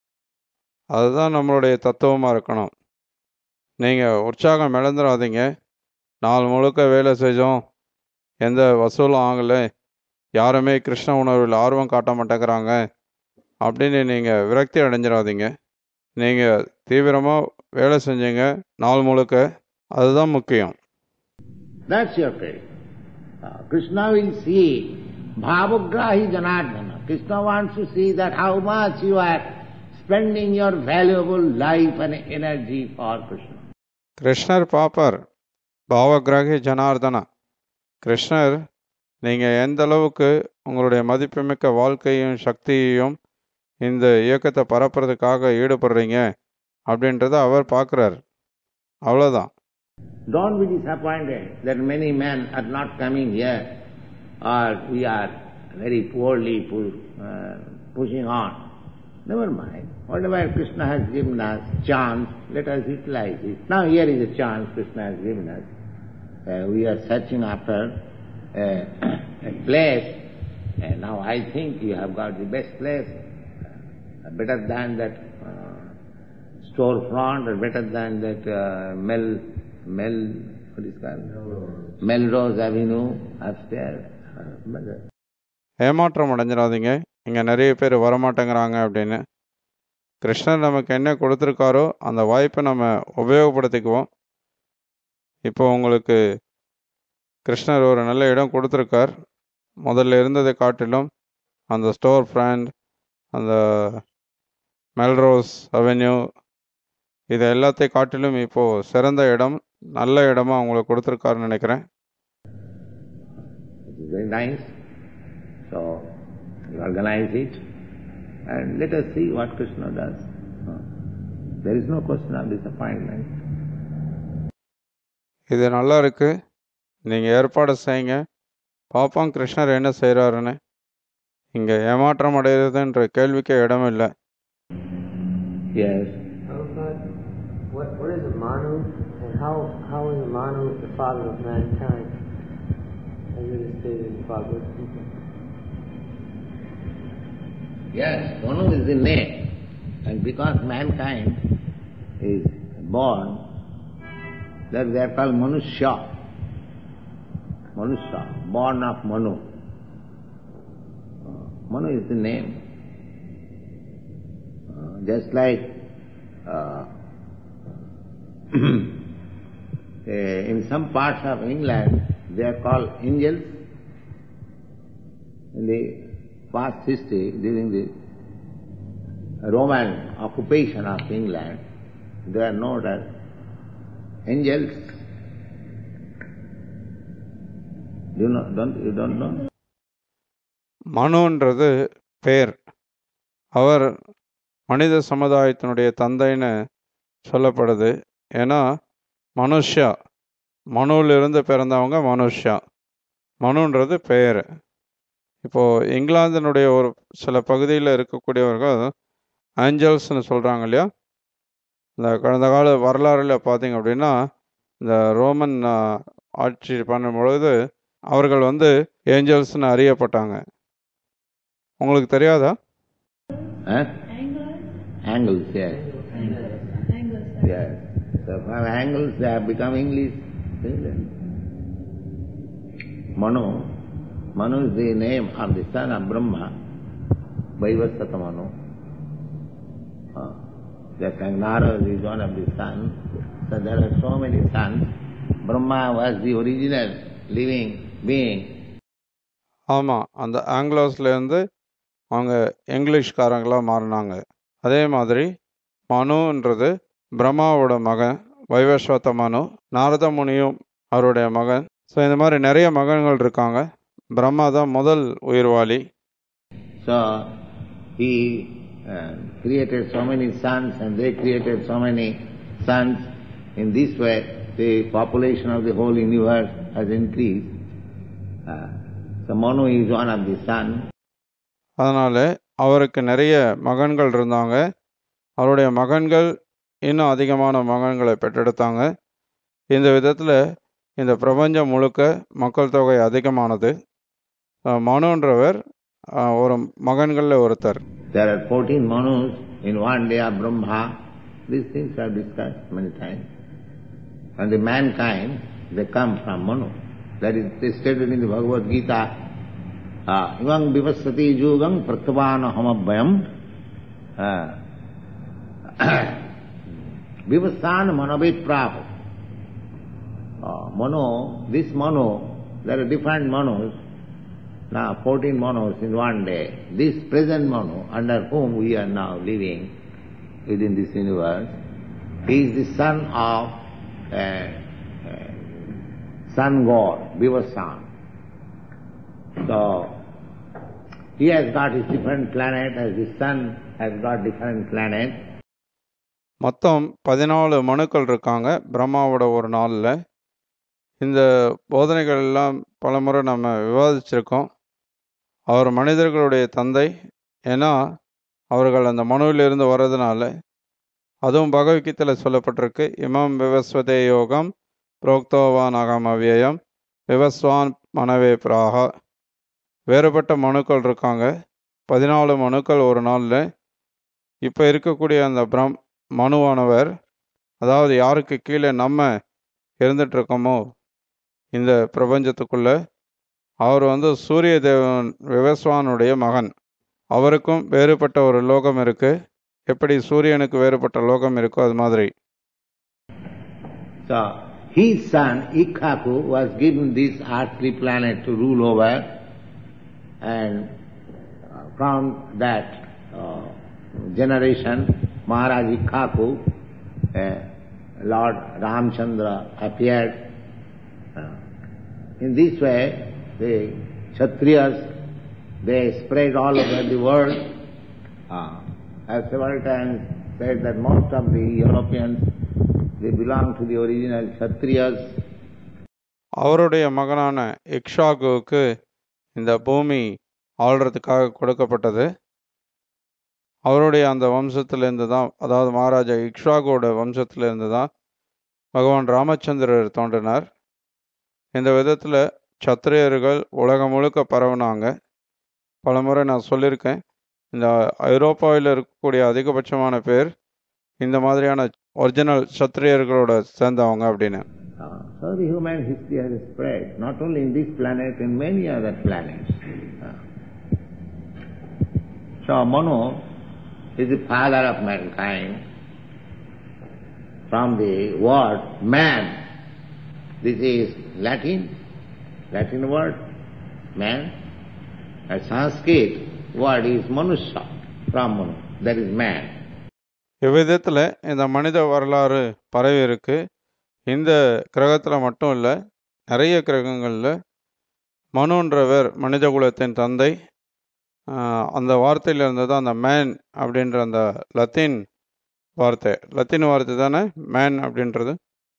அதுதான் நம்மளுடைய தத்துவமாக இருக்கணும். நீங்கள் உற்சாகம் இழந்துடாதீங்க. நாள் முழுக்க வேலை செஞ்சோம், எந்த வசூலும் ஆகலை, யாருமே கிருஷ்ண உணர்வில் ஆர்வம் காட்ட மாட்டேங்கிறாங்க அப்படின்னு நீங்கள் விரக்தி அடைஞ்சிடாதீங்க. நீங்கள் தீவிரமாக வேலை செஞ்சீங்க நாள் முழுக்க, அதுதான் முக்கியம். That's your credit. Krishna will see Bhavagrahi Janardana. Krishna wants to see that how much you are spending your valuable life and energy for Krishna. கிருஷ்ணர் பாப்பர். பாவகிராகி ஜனார்தனா. கிருஷ்ணர் நீங்கள் எந்த அளவுக்கு உங்களுடைய மதிப்புமிக்க வாழ்க்கையும் சக்தியையும் இந்த இயக்கத்தை பரப்புறதுக்காக ஈடுபடுறீங்க அப்படின்றத அவர் பார்க்குறார். அவ்வளோதான். Don't be disappointed that many men are not coming here, or we are very poorly pushing on. Never mind. Whatever Krishna has given us, chance, let us utilize it. Now here is a chance Krishna has given us. We are searching after a place, and now I think you have got the best place, better than that storefront, or better than that what is called? Melrose Avenue upstairs. ஏமாற்றம் அடைஞ்சிடாதீங்க, இங்கே நிறைய பேர் வரமாட்டேங்கிறாங்க அப்படின்னு. கிருஷ்ணர் நமக்கு என்ன கொடுத்துருக்காரோ அந்த வாய்ப்பை நம்ம உபயோகப்படுத்திக்குவோம். இப்போ உங்களுக்கு கிருஷ்ணர் ஒரு நல்ல இடம் கொடுத்துருக்கார். முதல்ல இருந்ததை காட்டிலும் அந்த ஸ்டோர் ஃப்ரண்ட், அந்த மெல்ரோஸ் அவென்யூ, இது எல்லாத்தையும் காட்டிலும் இப்போது சிறந்த இடம், நல்ல இடமா உங்களுக்கு கொடுத்துருக்காருன்னு நினைக்கிறேன். Very nice. So you organize it and let us see what Krishna does. There is no question of disappointment. இது நல்லா இருக்கு, நீங்கள் ஏற்பாடு செய்யுங்க, பாப்போம் கிருஷ்ணர் என்ன செய்கிறாருன்னு. இங்கே ஏமாற்றம் அடைகிறதுன்ற கேள்விக்கே இடம் இல்லை. Yes. What is a Manu, and how is a Manu the father of mankind, as it is stated in Bhagavad Gita? Yes, Manu is the name, and because mankind is born, that they are called Manushya. Manushya, born of Manu. Manu is the name. Just like in some parts of England, they are called angels. In the past history, during the Roman occupation of England, they are known as angels. You don't know? மனுன்றது பேர். அவர் மனித சமுதாயத்தினுடைய தந்தைன்னு சொல்லப்படுது. ஏன்னா மனுஷ்யா, மனுவிலிருந்து பிறந்தவங்க மனுஷ்யா. மனுன்றது பெயர். இப்போது இங்கிலாந்தினுடைய ஒரு சில பகுதியில் இருக்கக்கூடியவர்கள் ஏஞ்சல்ஸ்னு சொல்கிறாங்க இல்லையா. இந்த கடந்த கால வரலாறுல பார்த்தீங்க அப்படின்னா, இந்த ரோமன் ஆட்சி பண்ணும்பொழுது அவர்கள் ஏஞ்சல்ஸ்னு அறியப்பட்டாங்க. உங்களுக்கு தெரியாதா? Angles, yes. Yes. So from angles they have become English. Manu is the name of the son of Brahma, Vaivasvata Manu. Just like Narada is one of the sons, so there are so many sons. Brahma was the original living being. ஆமாம், அந்த ஆங்கிலோஸ்லேருந்து அவங்க இங்கிலீஷ்காரங்களாக மாறினாங்க. அதே மாதிரி மனுன்றது பிரம்மாவோட மகன், வைவஸ்வத மனு. நாரத முனியும் அவருடைய மகன். So இந்த மாதிரி நிறைய மகன்கள் இருக்காங்க. பிரம்மா தான் முதல் உயிர்வாளி. So he created so many sons and they created so many sons. In this way, the population of the whole universe has increased. So Manu is one of the sons. அதனால் அவருக்கு நிறைய மகன்கள் இருந்தாங்க. அவருடைய மகன்கள் இன்னும் அதிகமான மகன்களை பெற்றெடுத்தாங்க. இந்த விதத்தில் இந்த பிரபஞ்சம் முழுக்க மக்கள் தொகை அதிகமானது. மனுன்றவர் ஒரு மகன்களில் ஒருத்தர். There are 14 Manus in one day of Brahma. These things are discussed many times. And the mankind, they come from Manu. That is stated in the Bhagavad Gita. Ivang vivassati yugam pratyavana hamabhyam vivasana manavit prahu. Manu, this Manu, there are different Manus. Now 14 Manus in one day. This present Manu, under whom we are now living within this universe, he is the son of sun god, Vivasan. So he has got his different planet as the sun has got different planet. மொத்தம் 14 மனுக்கள் இருக்காங்க பிரம்மாவோட ஒரு நாளில். இந்த போதனைகள் எல்லாம் பலமுறை நம்ம விவாதிச்சிருக்கோம். அவர் மனிதர்களுடைய தந்தை, ஏன்னா அவர்கள் அந்த மனுவிலிருந்து வர்றதுனால. அதுவும் பகவத்கீதையில் சொல்லப்பட்டிருக்கு, இமம் விவஸ்வதே யோகம் புரோக்தோவான் அகம் அவ்யயம் விவஸ்வான் மனவே பிராக. வேறுபட்ட மனுக்கள் இருக்காங்க, 14 மனுக்கள் ஒரு நாளில். இப்போ இருக்கக்கூடிய அந்த மனுவானவர், அதாவது யாருக்கு கீழே நம்ம இருந்துகிட்ருக்கோமோ இந்த பிரபஞ்சத்துக்குள்ள, அவர் சூரிய தேவன் விவஸ்வானுடைய மகன். அவருக்கும் வேறுபட்ட ஒரு லோகம் இருக்கு. எப்படி சூரியனுக்கு வேறுபட்ட லோகம் இருக்கோ அது மாதிரி. So his son Ikhaku was given this earthly planet to rule over, and from that generation Maharaj Ikhaku, Lord Ramchandra appeared. In this way, the Kshatriyas, they spread all over the world. As several times said that most of the Europeans, they belong to the original Kshatriyas. அவருடைய மகனான இக்ஷாகுவுக்கு இந்த பூமி ஆள்றதுக்காக கொடுக்கப்பட்டது. அவருடைய அந்த வம்சத்திலிருந்து தான், அதாவது மகாராஜா இக்ஷாகுவோட வம்சத்திலிருந்து தான் பகவான் ராமச்சந்திரர் தோன்றினார். இந்த விதத்தில் சத்திரியர்கள் உலகம் முழுக்க பரவுனாங்க. பல முறை நான் சொல்லியிருக்கேன், இந்த ஐரோப்பாவில் இருக்கக்கூடிய அதிகபட்சமான பேர் இந்த மாதிரியான ஒரிஜினல் சத்திரியர்களோட சேர்ந்தவங்க அப்படின்னு. So the human history has spread, not only in this planet, in many other planets. So Manu is the father of mankind from the word man. This is Latin word, man. A Sanskrit word is Manusya, from Manu, that is man. இவ்விதத்தில் இந்த மனித வரலாறு பரவி இருக்கு. இந்த கிரகத்தில் மட்டும் இல்லை, நிறைய கிரகங்களில் மனுன்றவர் மனித குலத்தின் தந்தை. அந்த வார்த்தையிலிருந்து தான் அந்த மேன் அப்படின்ற அந்த லத்தீன் வார்த்தை தானே மேன் அப்படின்றது.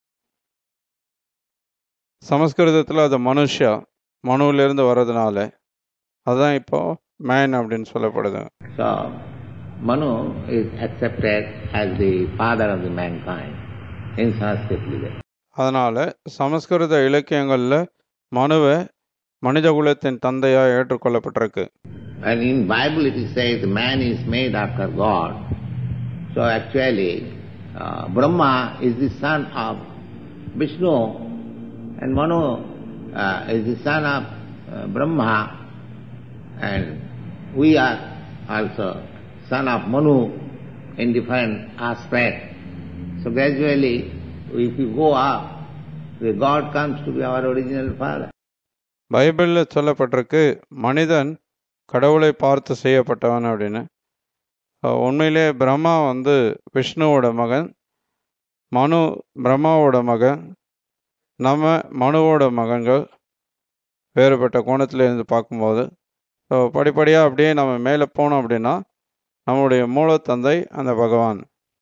சமஸ்கிருதத்தில் அது மனுஷா, மனுவிலிருந்து வர்றதுனால அதுதான் இப்போ மேன் அப்படின்னு சொல்லப்படுது. So Manu is accepted as the father of the mankind in Sanskrit literature. அதனால சமஸ்கிருத இலக்கியங்களில் மனுவை மனித குலத்தின் தந்தையாக ஏற்றுக்கொள்ளப்பட்டிருக்கு. And in Bible it is said man is made after God. So actually Brahma is the son of Vishnu and Manu is the son of Brahma, and we are also son of Manu in different aspects. So gradually if we go up, the God comes to be our original father. பைபிளில் சொல்லப்பட்டிருக்கு மனிதன் கடவுளை பார்த்து செய்யப்பட்டவன் அப்படின்னு. உண்மையிலே பிரம்மா விஷ்ணுவோட மகன், மனு பிரம்மாவோட மகன், நம்ம மனுவோட மகன்கள். வேறுபட்ட கோணத்தில் இருந்து பார்க்கும்போது படிப்படியாக அப்படியே நம்ம மேலே போனோம் அப்படின்னா நம்முடைய மூலத்தந்தை அந்த பகவான்.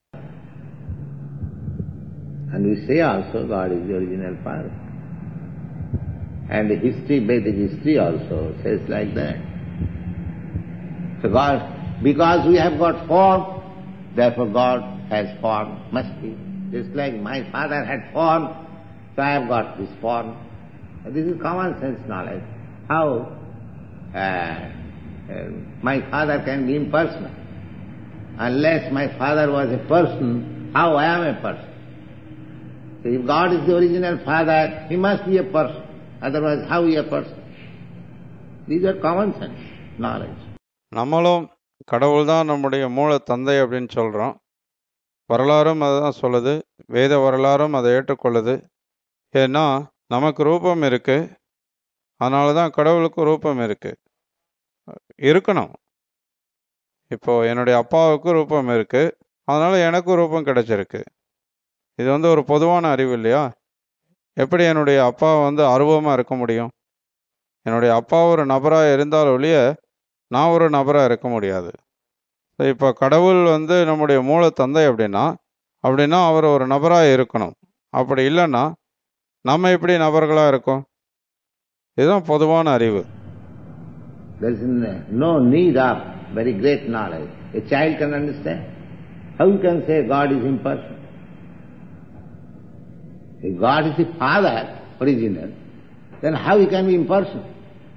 And we say also God is the original father. And the history, Vedic history also says like that. So God, because we have got form, therefore God has form, must be. Just like my father had form, so I have got this form. This is common sense knowledge. How my father can be impersonal. Unless my father was a person, how I am a person? So if God is the original father, he must be a person. Otherwise, how is a person? These are common sense knowledge. நம்மளும் கடவுள் தான் நம்முடைய மூல தந்தை அப்படின்னு சொல்கிறோம். வரலாறும் அதை தான் சொல்லுது, வேத வரலாறும் அதை ஏற்றுக்கொள்ளுது. ஏன்னா நமக்கு ரூபம் இருக்கு, அதனால தான் கடவுளுக்கு ரூபம் இருக்கணும். இப்போ என்னுடைய அப்பாவுக்கு ரூபம் இருக்கு, அதனால எனக்கும் ரூபம் கிடைச்சிருக்கு. இது ஒரு பொதுவான அறிவு இல்லையா? எப்படி என்னுடைய அப்பா அருவமாக இருக்க முடியும்? என்னுடைய அப்பா ஒரு நபராக இருந்தால் ஒழிய நான் ஒரு நபராக இருக்க முடியாது. இப்போ கடவுள் நம்முடைய மூல தந்தை அப்படின்னா அவர் ஒரு நபராக இருக்கணும். அப்படி இல்லைன்னா நம்ம எப்படி நபர்களாக இருக்கோம்? இதுதான் பொதுவான அறிவு. There is no need of very great knowledge. A child can understand. How you can say God is impersonal? If God is the Father, original, then how he can be impersonal?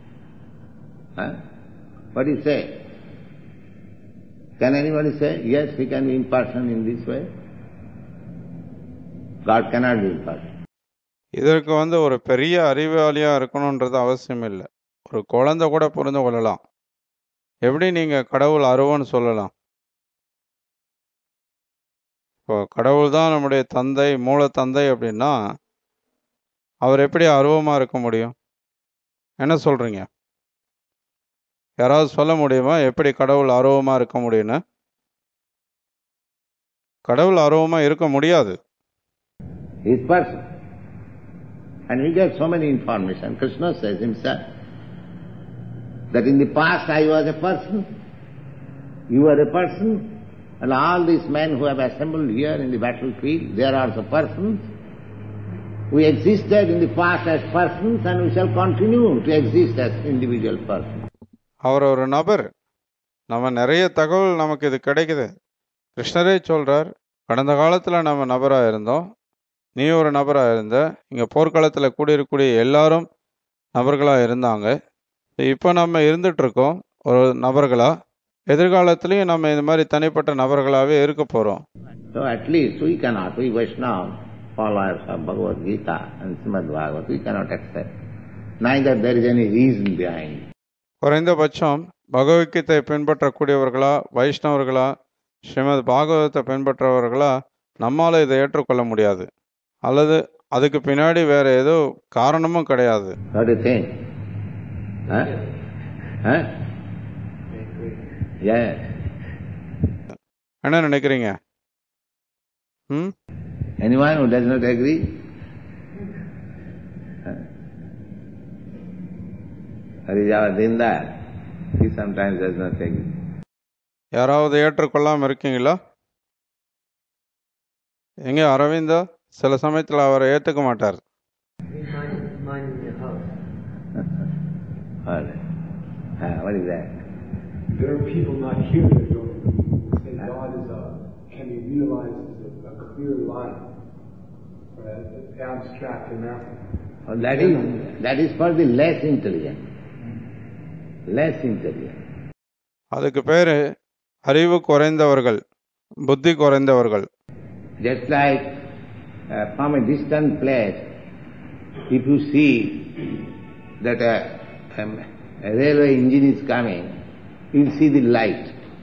What do you say? Can anybody say, yes, he can be impersonal in this way? God cannot be impersonal. இதற்கு ஒரு பெரிய அறிவாளியாக இருக்கணுன்றது அவசியம் இல்லை. ஒரு குழந்தை கூட புரிந்து கொள்ளலாம். எப்படி நீங்கள் கடவுள் அருவன்னு சொல்லலாம்? இப்போ கடவுள் தான் நம்முடைய தந்தை, மூல தந்தை அப்படின்னா அவர் எப்படி அருவமாக இருக்க முடியும்? என்ன சொல்கிறீங்க? யாராவது சொல்ல முடியுமா எப்படி கடவுள் அருவமாக இருக்க முடியும்னு? கடவுள் அருவமாக இருக்க முடியாது. His person. And we get so many information. Krishna says himself that in the past I was a person, you are a person, And all these men who have assembled here in the battlefield, they are also persons. We existed in the past as persons and we shall continue to exist as individual persons. அவர் ஒரு நபர். நம்ம நிறைய தகவல் நமக்கு இது கிடைக்குது. கிருஷ்ணரே சொல்றார், கடந்த காலத்தில் நம்ம நபராக இருந்தோம், நீ ஒரு நபராக இருந்த, இங்கே போர்க்களத்தில் கூடியிருக்கக்கூடிய எல்லாரும் நபர்களாக இருந்தாங்க. இப்போ நம்ம இருந்துகிட்ருக்கோம் ஒரு நபர்களாக. எதிர்காலத்திலையும் நம்ம இந்த மாதிரி தனிப்பட்ட நபர்களாகவே இருக்க போகிறோம். So at least we cannot, we Vaishnava followers of Bhagavad Gita and Srimad Bhagavad, we cannot accept. Neither there is any reason behind it. குறைந்தபட்சம் பகவத்கீதை பின்பற்றக்கூடியவர்களா, வைஷ்ணவர்களா, ஸ்ரீமத் பாகவதத்தை பின்பற்றவர்களா நம்மால் இதை ஏற்றுக்கொள்ள முடியாது. அல்லது அதுக்கு பின்னாடி வேற ஏதோ காரணமும் கிடையாது. What do you think? Huh? Huh? Yes. என்ன நினைக்கிறீங்க? Anyone who does not agree? Harijava Dindar, he sometimes does not agree. யாராவது ஏற்றுக்கொள்ளாமல் இருக்கீங்களா? எங்க அரவிந்தா சில சமயத்தில் அவரை ஏற்றுக்க மாட்டார். What is that? There are people not here that don't say God can be realized as a clear light, or an abstract anathema. That is for the less intelligent. Less intelligent. அதுக்கு பேரு அறிவு குறைந்தவர்கள், புத்தி குறைந்தவர்கள். Just like from a distant place, if you see that a railway engine is coming, you will see the light.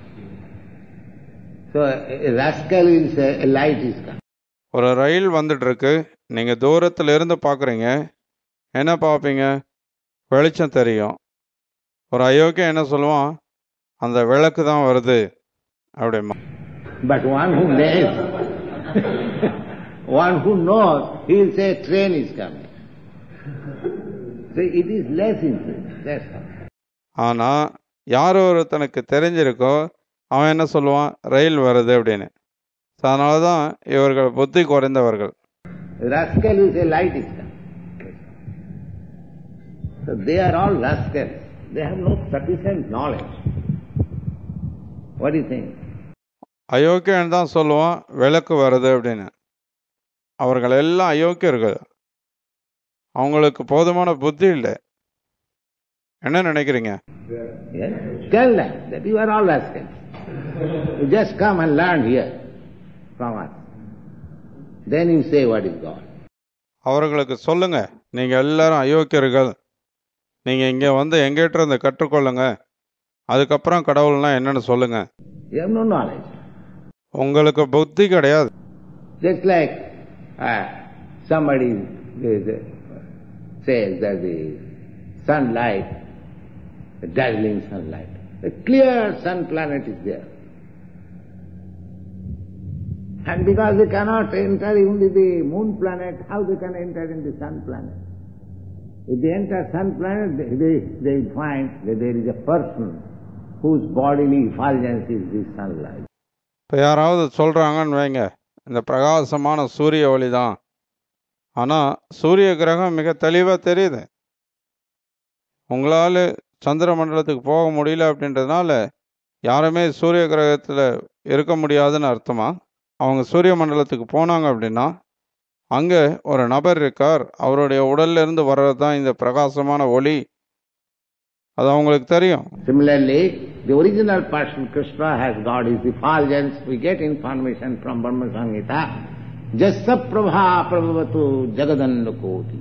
So a rascal will say a light is coming. ஒரு ரயில் வந்துட்டு இருக்கு, நீங்க தூரத்துல இருந்து பாக்குறீங்க, என்ன பார்ப்பீங்க? வெளிச்சம் தெரியும். ஒரு அயோக்கியம் என்ன சொல்லுவான்? அந்த விளக்கு தான் வருது அப்படிமா. But one who knows, one who knows, he will say train is coming. So it is less interesting. That's all. ஆனா யார் ஒருத்தனுக்கு தெரிஞ்சிருக்கோ அவன் என்ன சொல்லுவான்? ரயில் வருது அப்படின்னு. அதனாலதான் இவர்கள் புத்தி குறைந்தவர்கள். Rascal will say light is coming. So they are all rascals. They have no sufficient knowledge. What do you think? அயோக்கியன் தான் சொல்லுவான் விளக்கு வருது அப்படின்னு. அவர்கள் எல்லாம் அயோக்கியர்கள். அவங்களுக்கு போதுமான புத்தி இல்லை. என்ன நினைக்கிறீங்க? Yes? Tell them that you are all rascals. You just come and learn here from us. Then you say what is God. அவர்களுக்கு சொல்லுங்க, நீங்க எல்லாரும் அயோக்கியர்கள், நீங்க இங்க வந்து எங்கிட்ட இருந்து கற்றுக்கொள்ளுங்க, அதுக்கப்புறம் கடவுள்னா என்னன்னு சொல்லுங்க. You have no knowledge. உங்களுக்கு புத்தி கிடையாது. Just like somebody says that the sunlight, the dazzling sunlight, a clear sun planet is there. And because they cannot enter into the moon planet, how they can enter in the sun planet? If they enter sun planet, they find that there is a person whose bodily effulgence is the sunlight. இப்போ யாராவது சொல்றாங்கன்னு வைங்க, இந்த பிரகாசமான சூரிய ஒளி தான், ஆனால் சூரிய கிரகம் மிக தெளிவாக தெரியுது. உங்களால் சந்திர மண்டலத்துக்கு போக முடியல அப்படின்றதுனால யாருமே சூரிய கிரகத்தில் இருக்க முடியாதுன்னு அர்த்தமா? அவங்க சூரிய மண்டலத்துக்கு போனாங்க அப்படின்னா அங்கே ஒரு நபர் இருக்கார், அவருடைய உடல்ல இருந்து வர்றது தான் இந்த பிரகாசமான ஒளி, அது அவங்களுக்கு தெரியும். Similarly, the original person Krishna has got his effulgence. We get information from Brahma Samhita. Jasya prabha prabhavatu jagadannakoti.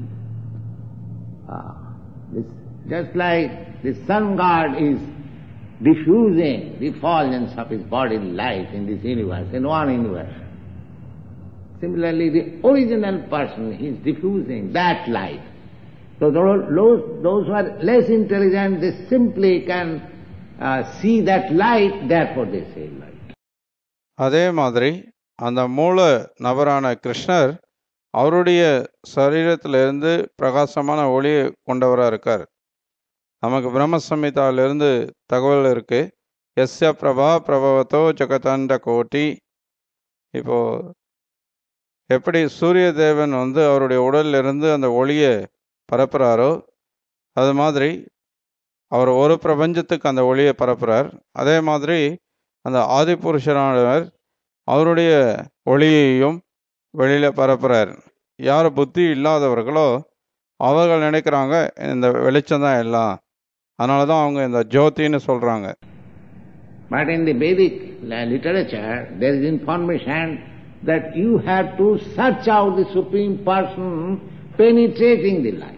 Just like the sun god is diffusing the effulgence of his body light in this universe, in one universe. Similarly, the original person is diffusing that light. So those who are less intelligent, they simply can see that light, therefore they say light. அதே மாதிரி அந்த மூல நபரான கிருஷ்ணர் அவருடைய சரீரத்திலிருந்து பிரகாசமான ஒளியை கொண்டவராக இருக்கார். நமக்கு பிரம்ம சம்ஹிதாவிலிருந்து தகவல் இருக்கு. எஸ்ய பிரபா பிரபவத்தோ ஜகதண்ட கோட்டி. இப்போ எப்படி சூரிய தேவன் அவருடைய உடல்ல இருந்து அந்த ஒளியை பரப்புறாரோ அது மாதிரி அவர் ஒரு பிரபஞ்சத்துக்கு அந்த ஒளியை பரப்புறார். அதே மாதிரி அந்த ஆதிபுருஷரானவர் அவருடைய ஒளியையும் வெளியில பரப்புறார். யார் புத்தி இல்லாதவர்களோ அவர்கள் நினைக்கிறாங்க இந்த வெளிச்சம் தான் எல்லாம், அதனாலதான் அவங்க இந்த ஜோதின்னு சொல்றாங்க. But in the Vedic literature, there is information that you have to search out the Supreme Person penetrating the light.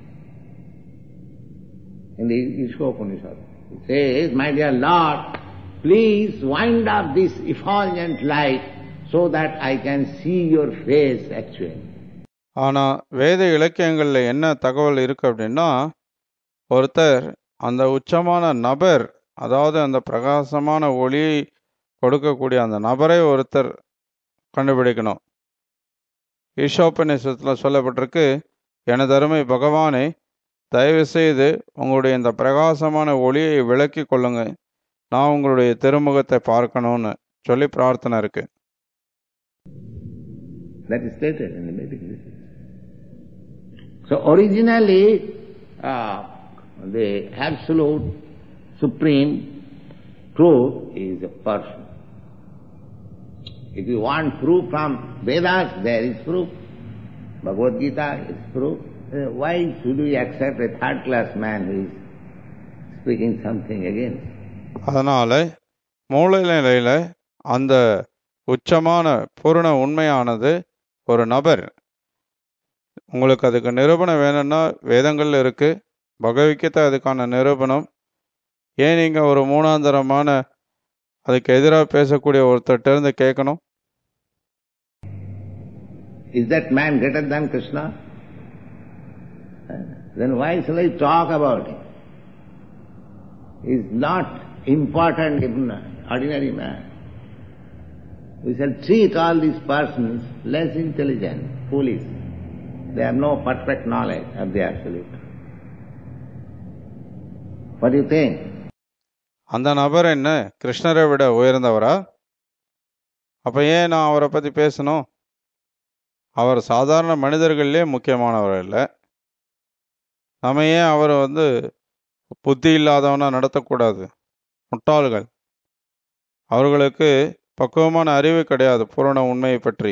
In the Ishopanishad, it says, my dear Lord, please wind up this effulgent light so that I can see your face actually. ஆனா வேத இலக்கியங்கள்ல என்ன தகவல் இருக்கு அப்படின்னா, ஒருத்தர் அந்த உச்சமான நபர், அதாவது அந்த பிரகாசமான ஒளியை கொடுக்கக்கூடிய அந்த நபரை ஒருத்தர் கண்டுபிடிக்கணும். ஈஷோபநிஷத்துல சொல்லப்பட்டிருக்கு, எனது அருமை பகவானே, தயவு செய்து உங்களுடைய இந்த பிரகாசமான ஒளியை விளக்கி கொள்ளுங்க, நான் உங்களுடைய திருமுகத்தை பார்க்கணும்னு சொல்லி பிரார்த்தனை இருக்கு. That is stated in the Vedic literature. So originally, the absolute supreme truth is a person. If you want proof from Vedas, there is proof. Bhagavad Gita is proof. Why should we accept a third-class man who is speaking something again? அதனால மூல நிலையில அந்த உச்சமான பூரண உண்மையானது ஒரு நபர். உங்களுக்கு அதுக்கு நிரூபணம் வேணும்னா வேதங்கள்ல இருக்கு, பகவத்கீதை அதுக்கான நிரூபணம். ஏன் நீங்க ஒரு மூணாந்தரமான அதுக்கு எதிராக பேசக்கூடிய ஒருத்தர்கிட்ட இருந்து கேட்கணும்? Is that man greater than Krishna? Then why shall I talk about him? He is not important, even ordinary man. We shall treat all these persons less intelligent, foolish. They have no perfect knowledge of the Absolute. What do you think? அந்த நபர் என்ன கிருஷ்ணரை விட உயர்ந்தவரா? அப்ப ஏன் நான் அவரை பத்தி பேசணும்? அவர் சாதாரண மனிதர்களே முக்கியமானவர் இல்லை. நம்ம ஏன் அவர் புத்தி இல்லாதவனா நடத்தக்கூடாது? முட்டாள்கள், அவர்களுக்கு பக்குவமான அறிவு கிடையாது பூரண உண்மையை பற்றி.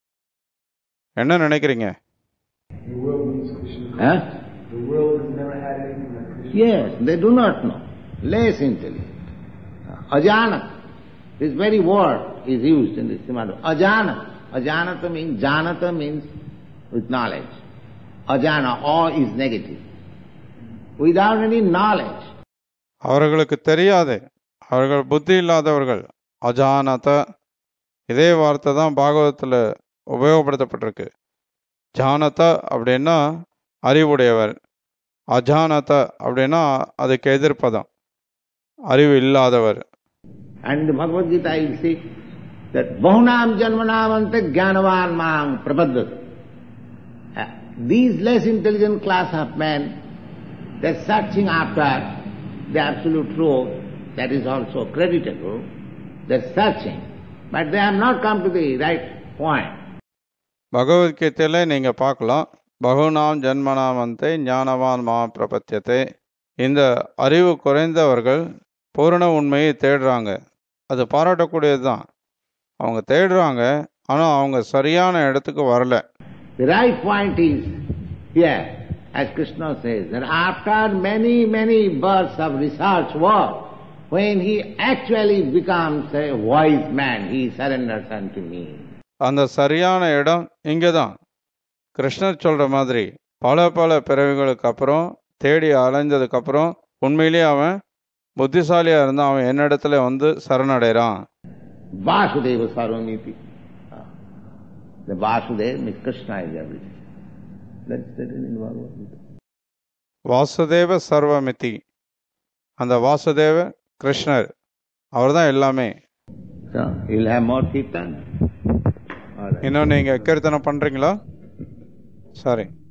என்ன நினைக்கிறீங்க? The world needs Krishna. Huh? The world has never had anything like Krishna. Yes, they do not know. Less intelligent. Ajanat. This very word is used in the Srimad. Ajanat. Ajanata means, janata means with knowledge. Ajana, awe is negative. Without any knowledge. அவர்களுக்கு தெரியாது, அவர்கள் புத்தி இல்லாதவர்கள். அஜானத, இதே வார்த்தை தான் பாகவதத்தில் உபயோகப்படுத்தப்பட்டிருக்கு. ஜானத அப்படின்னா அறிவுடையவர், அஜானத அப்படின்னா அதுக்கு எதிர்ப்பதம் அறிவு இல்லாதவர். And in the Bhagavad Gita you see that bahunam janmanamante jnanavan mang prapadat. These less intelligent class of men, they are searching after the absolute truth, that is also creditable. They are searching, but they have not come to the right point. பகவத்கீதையில நீங்க பார்க்கலாம், பகுநாம் ஜன்மனாமந்தே ஞானவான் மா பிரபத்தியத்தை. இந்த அறிவு குறைந்தவர்கள் பூரண உண்மையை தேடுறாங்க. அது பாராட்டக்கூடியதுதான். அவங்க தேடுறாங்க, ஆனா அவங்க சரியான இடத்துக்கு வரல. The right point is here, as Krishna says, that after many births of research work, when he actually becomes a wise man, he surrenders unto me. அந்த சரியான இடம் இங்கதான். கிருஷ்ணர் சொல்ற மாதிரி பல பிறவிகளுக்கு அப்புறம் தேடி அலைஞ்சதுக்கு அப்புறம் உண்மையிலேயே அவன் புத்திசாலியா இருந்தா அவன் என்னிடத்துல சரணடைறான். Vasudeva Sarvamiti. The Vasudeva means Krishna is everything. That's written in Bhagavad Gita. Vasudeva சர்வமிதி. அந்த வாசுதேவ கிருஷ்ணர், அவர் தான் எல்லாமே. So, you'll have more kirtan. இன்னும் நீங்க கீர்த்தனை பண்றீங்களா? சரி.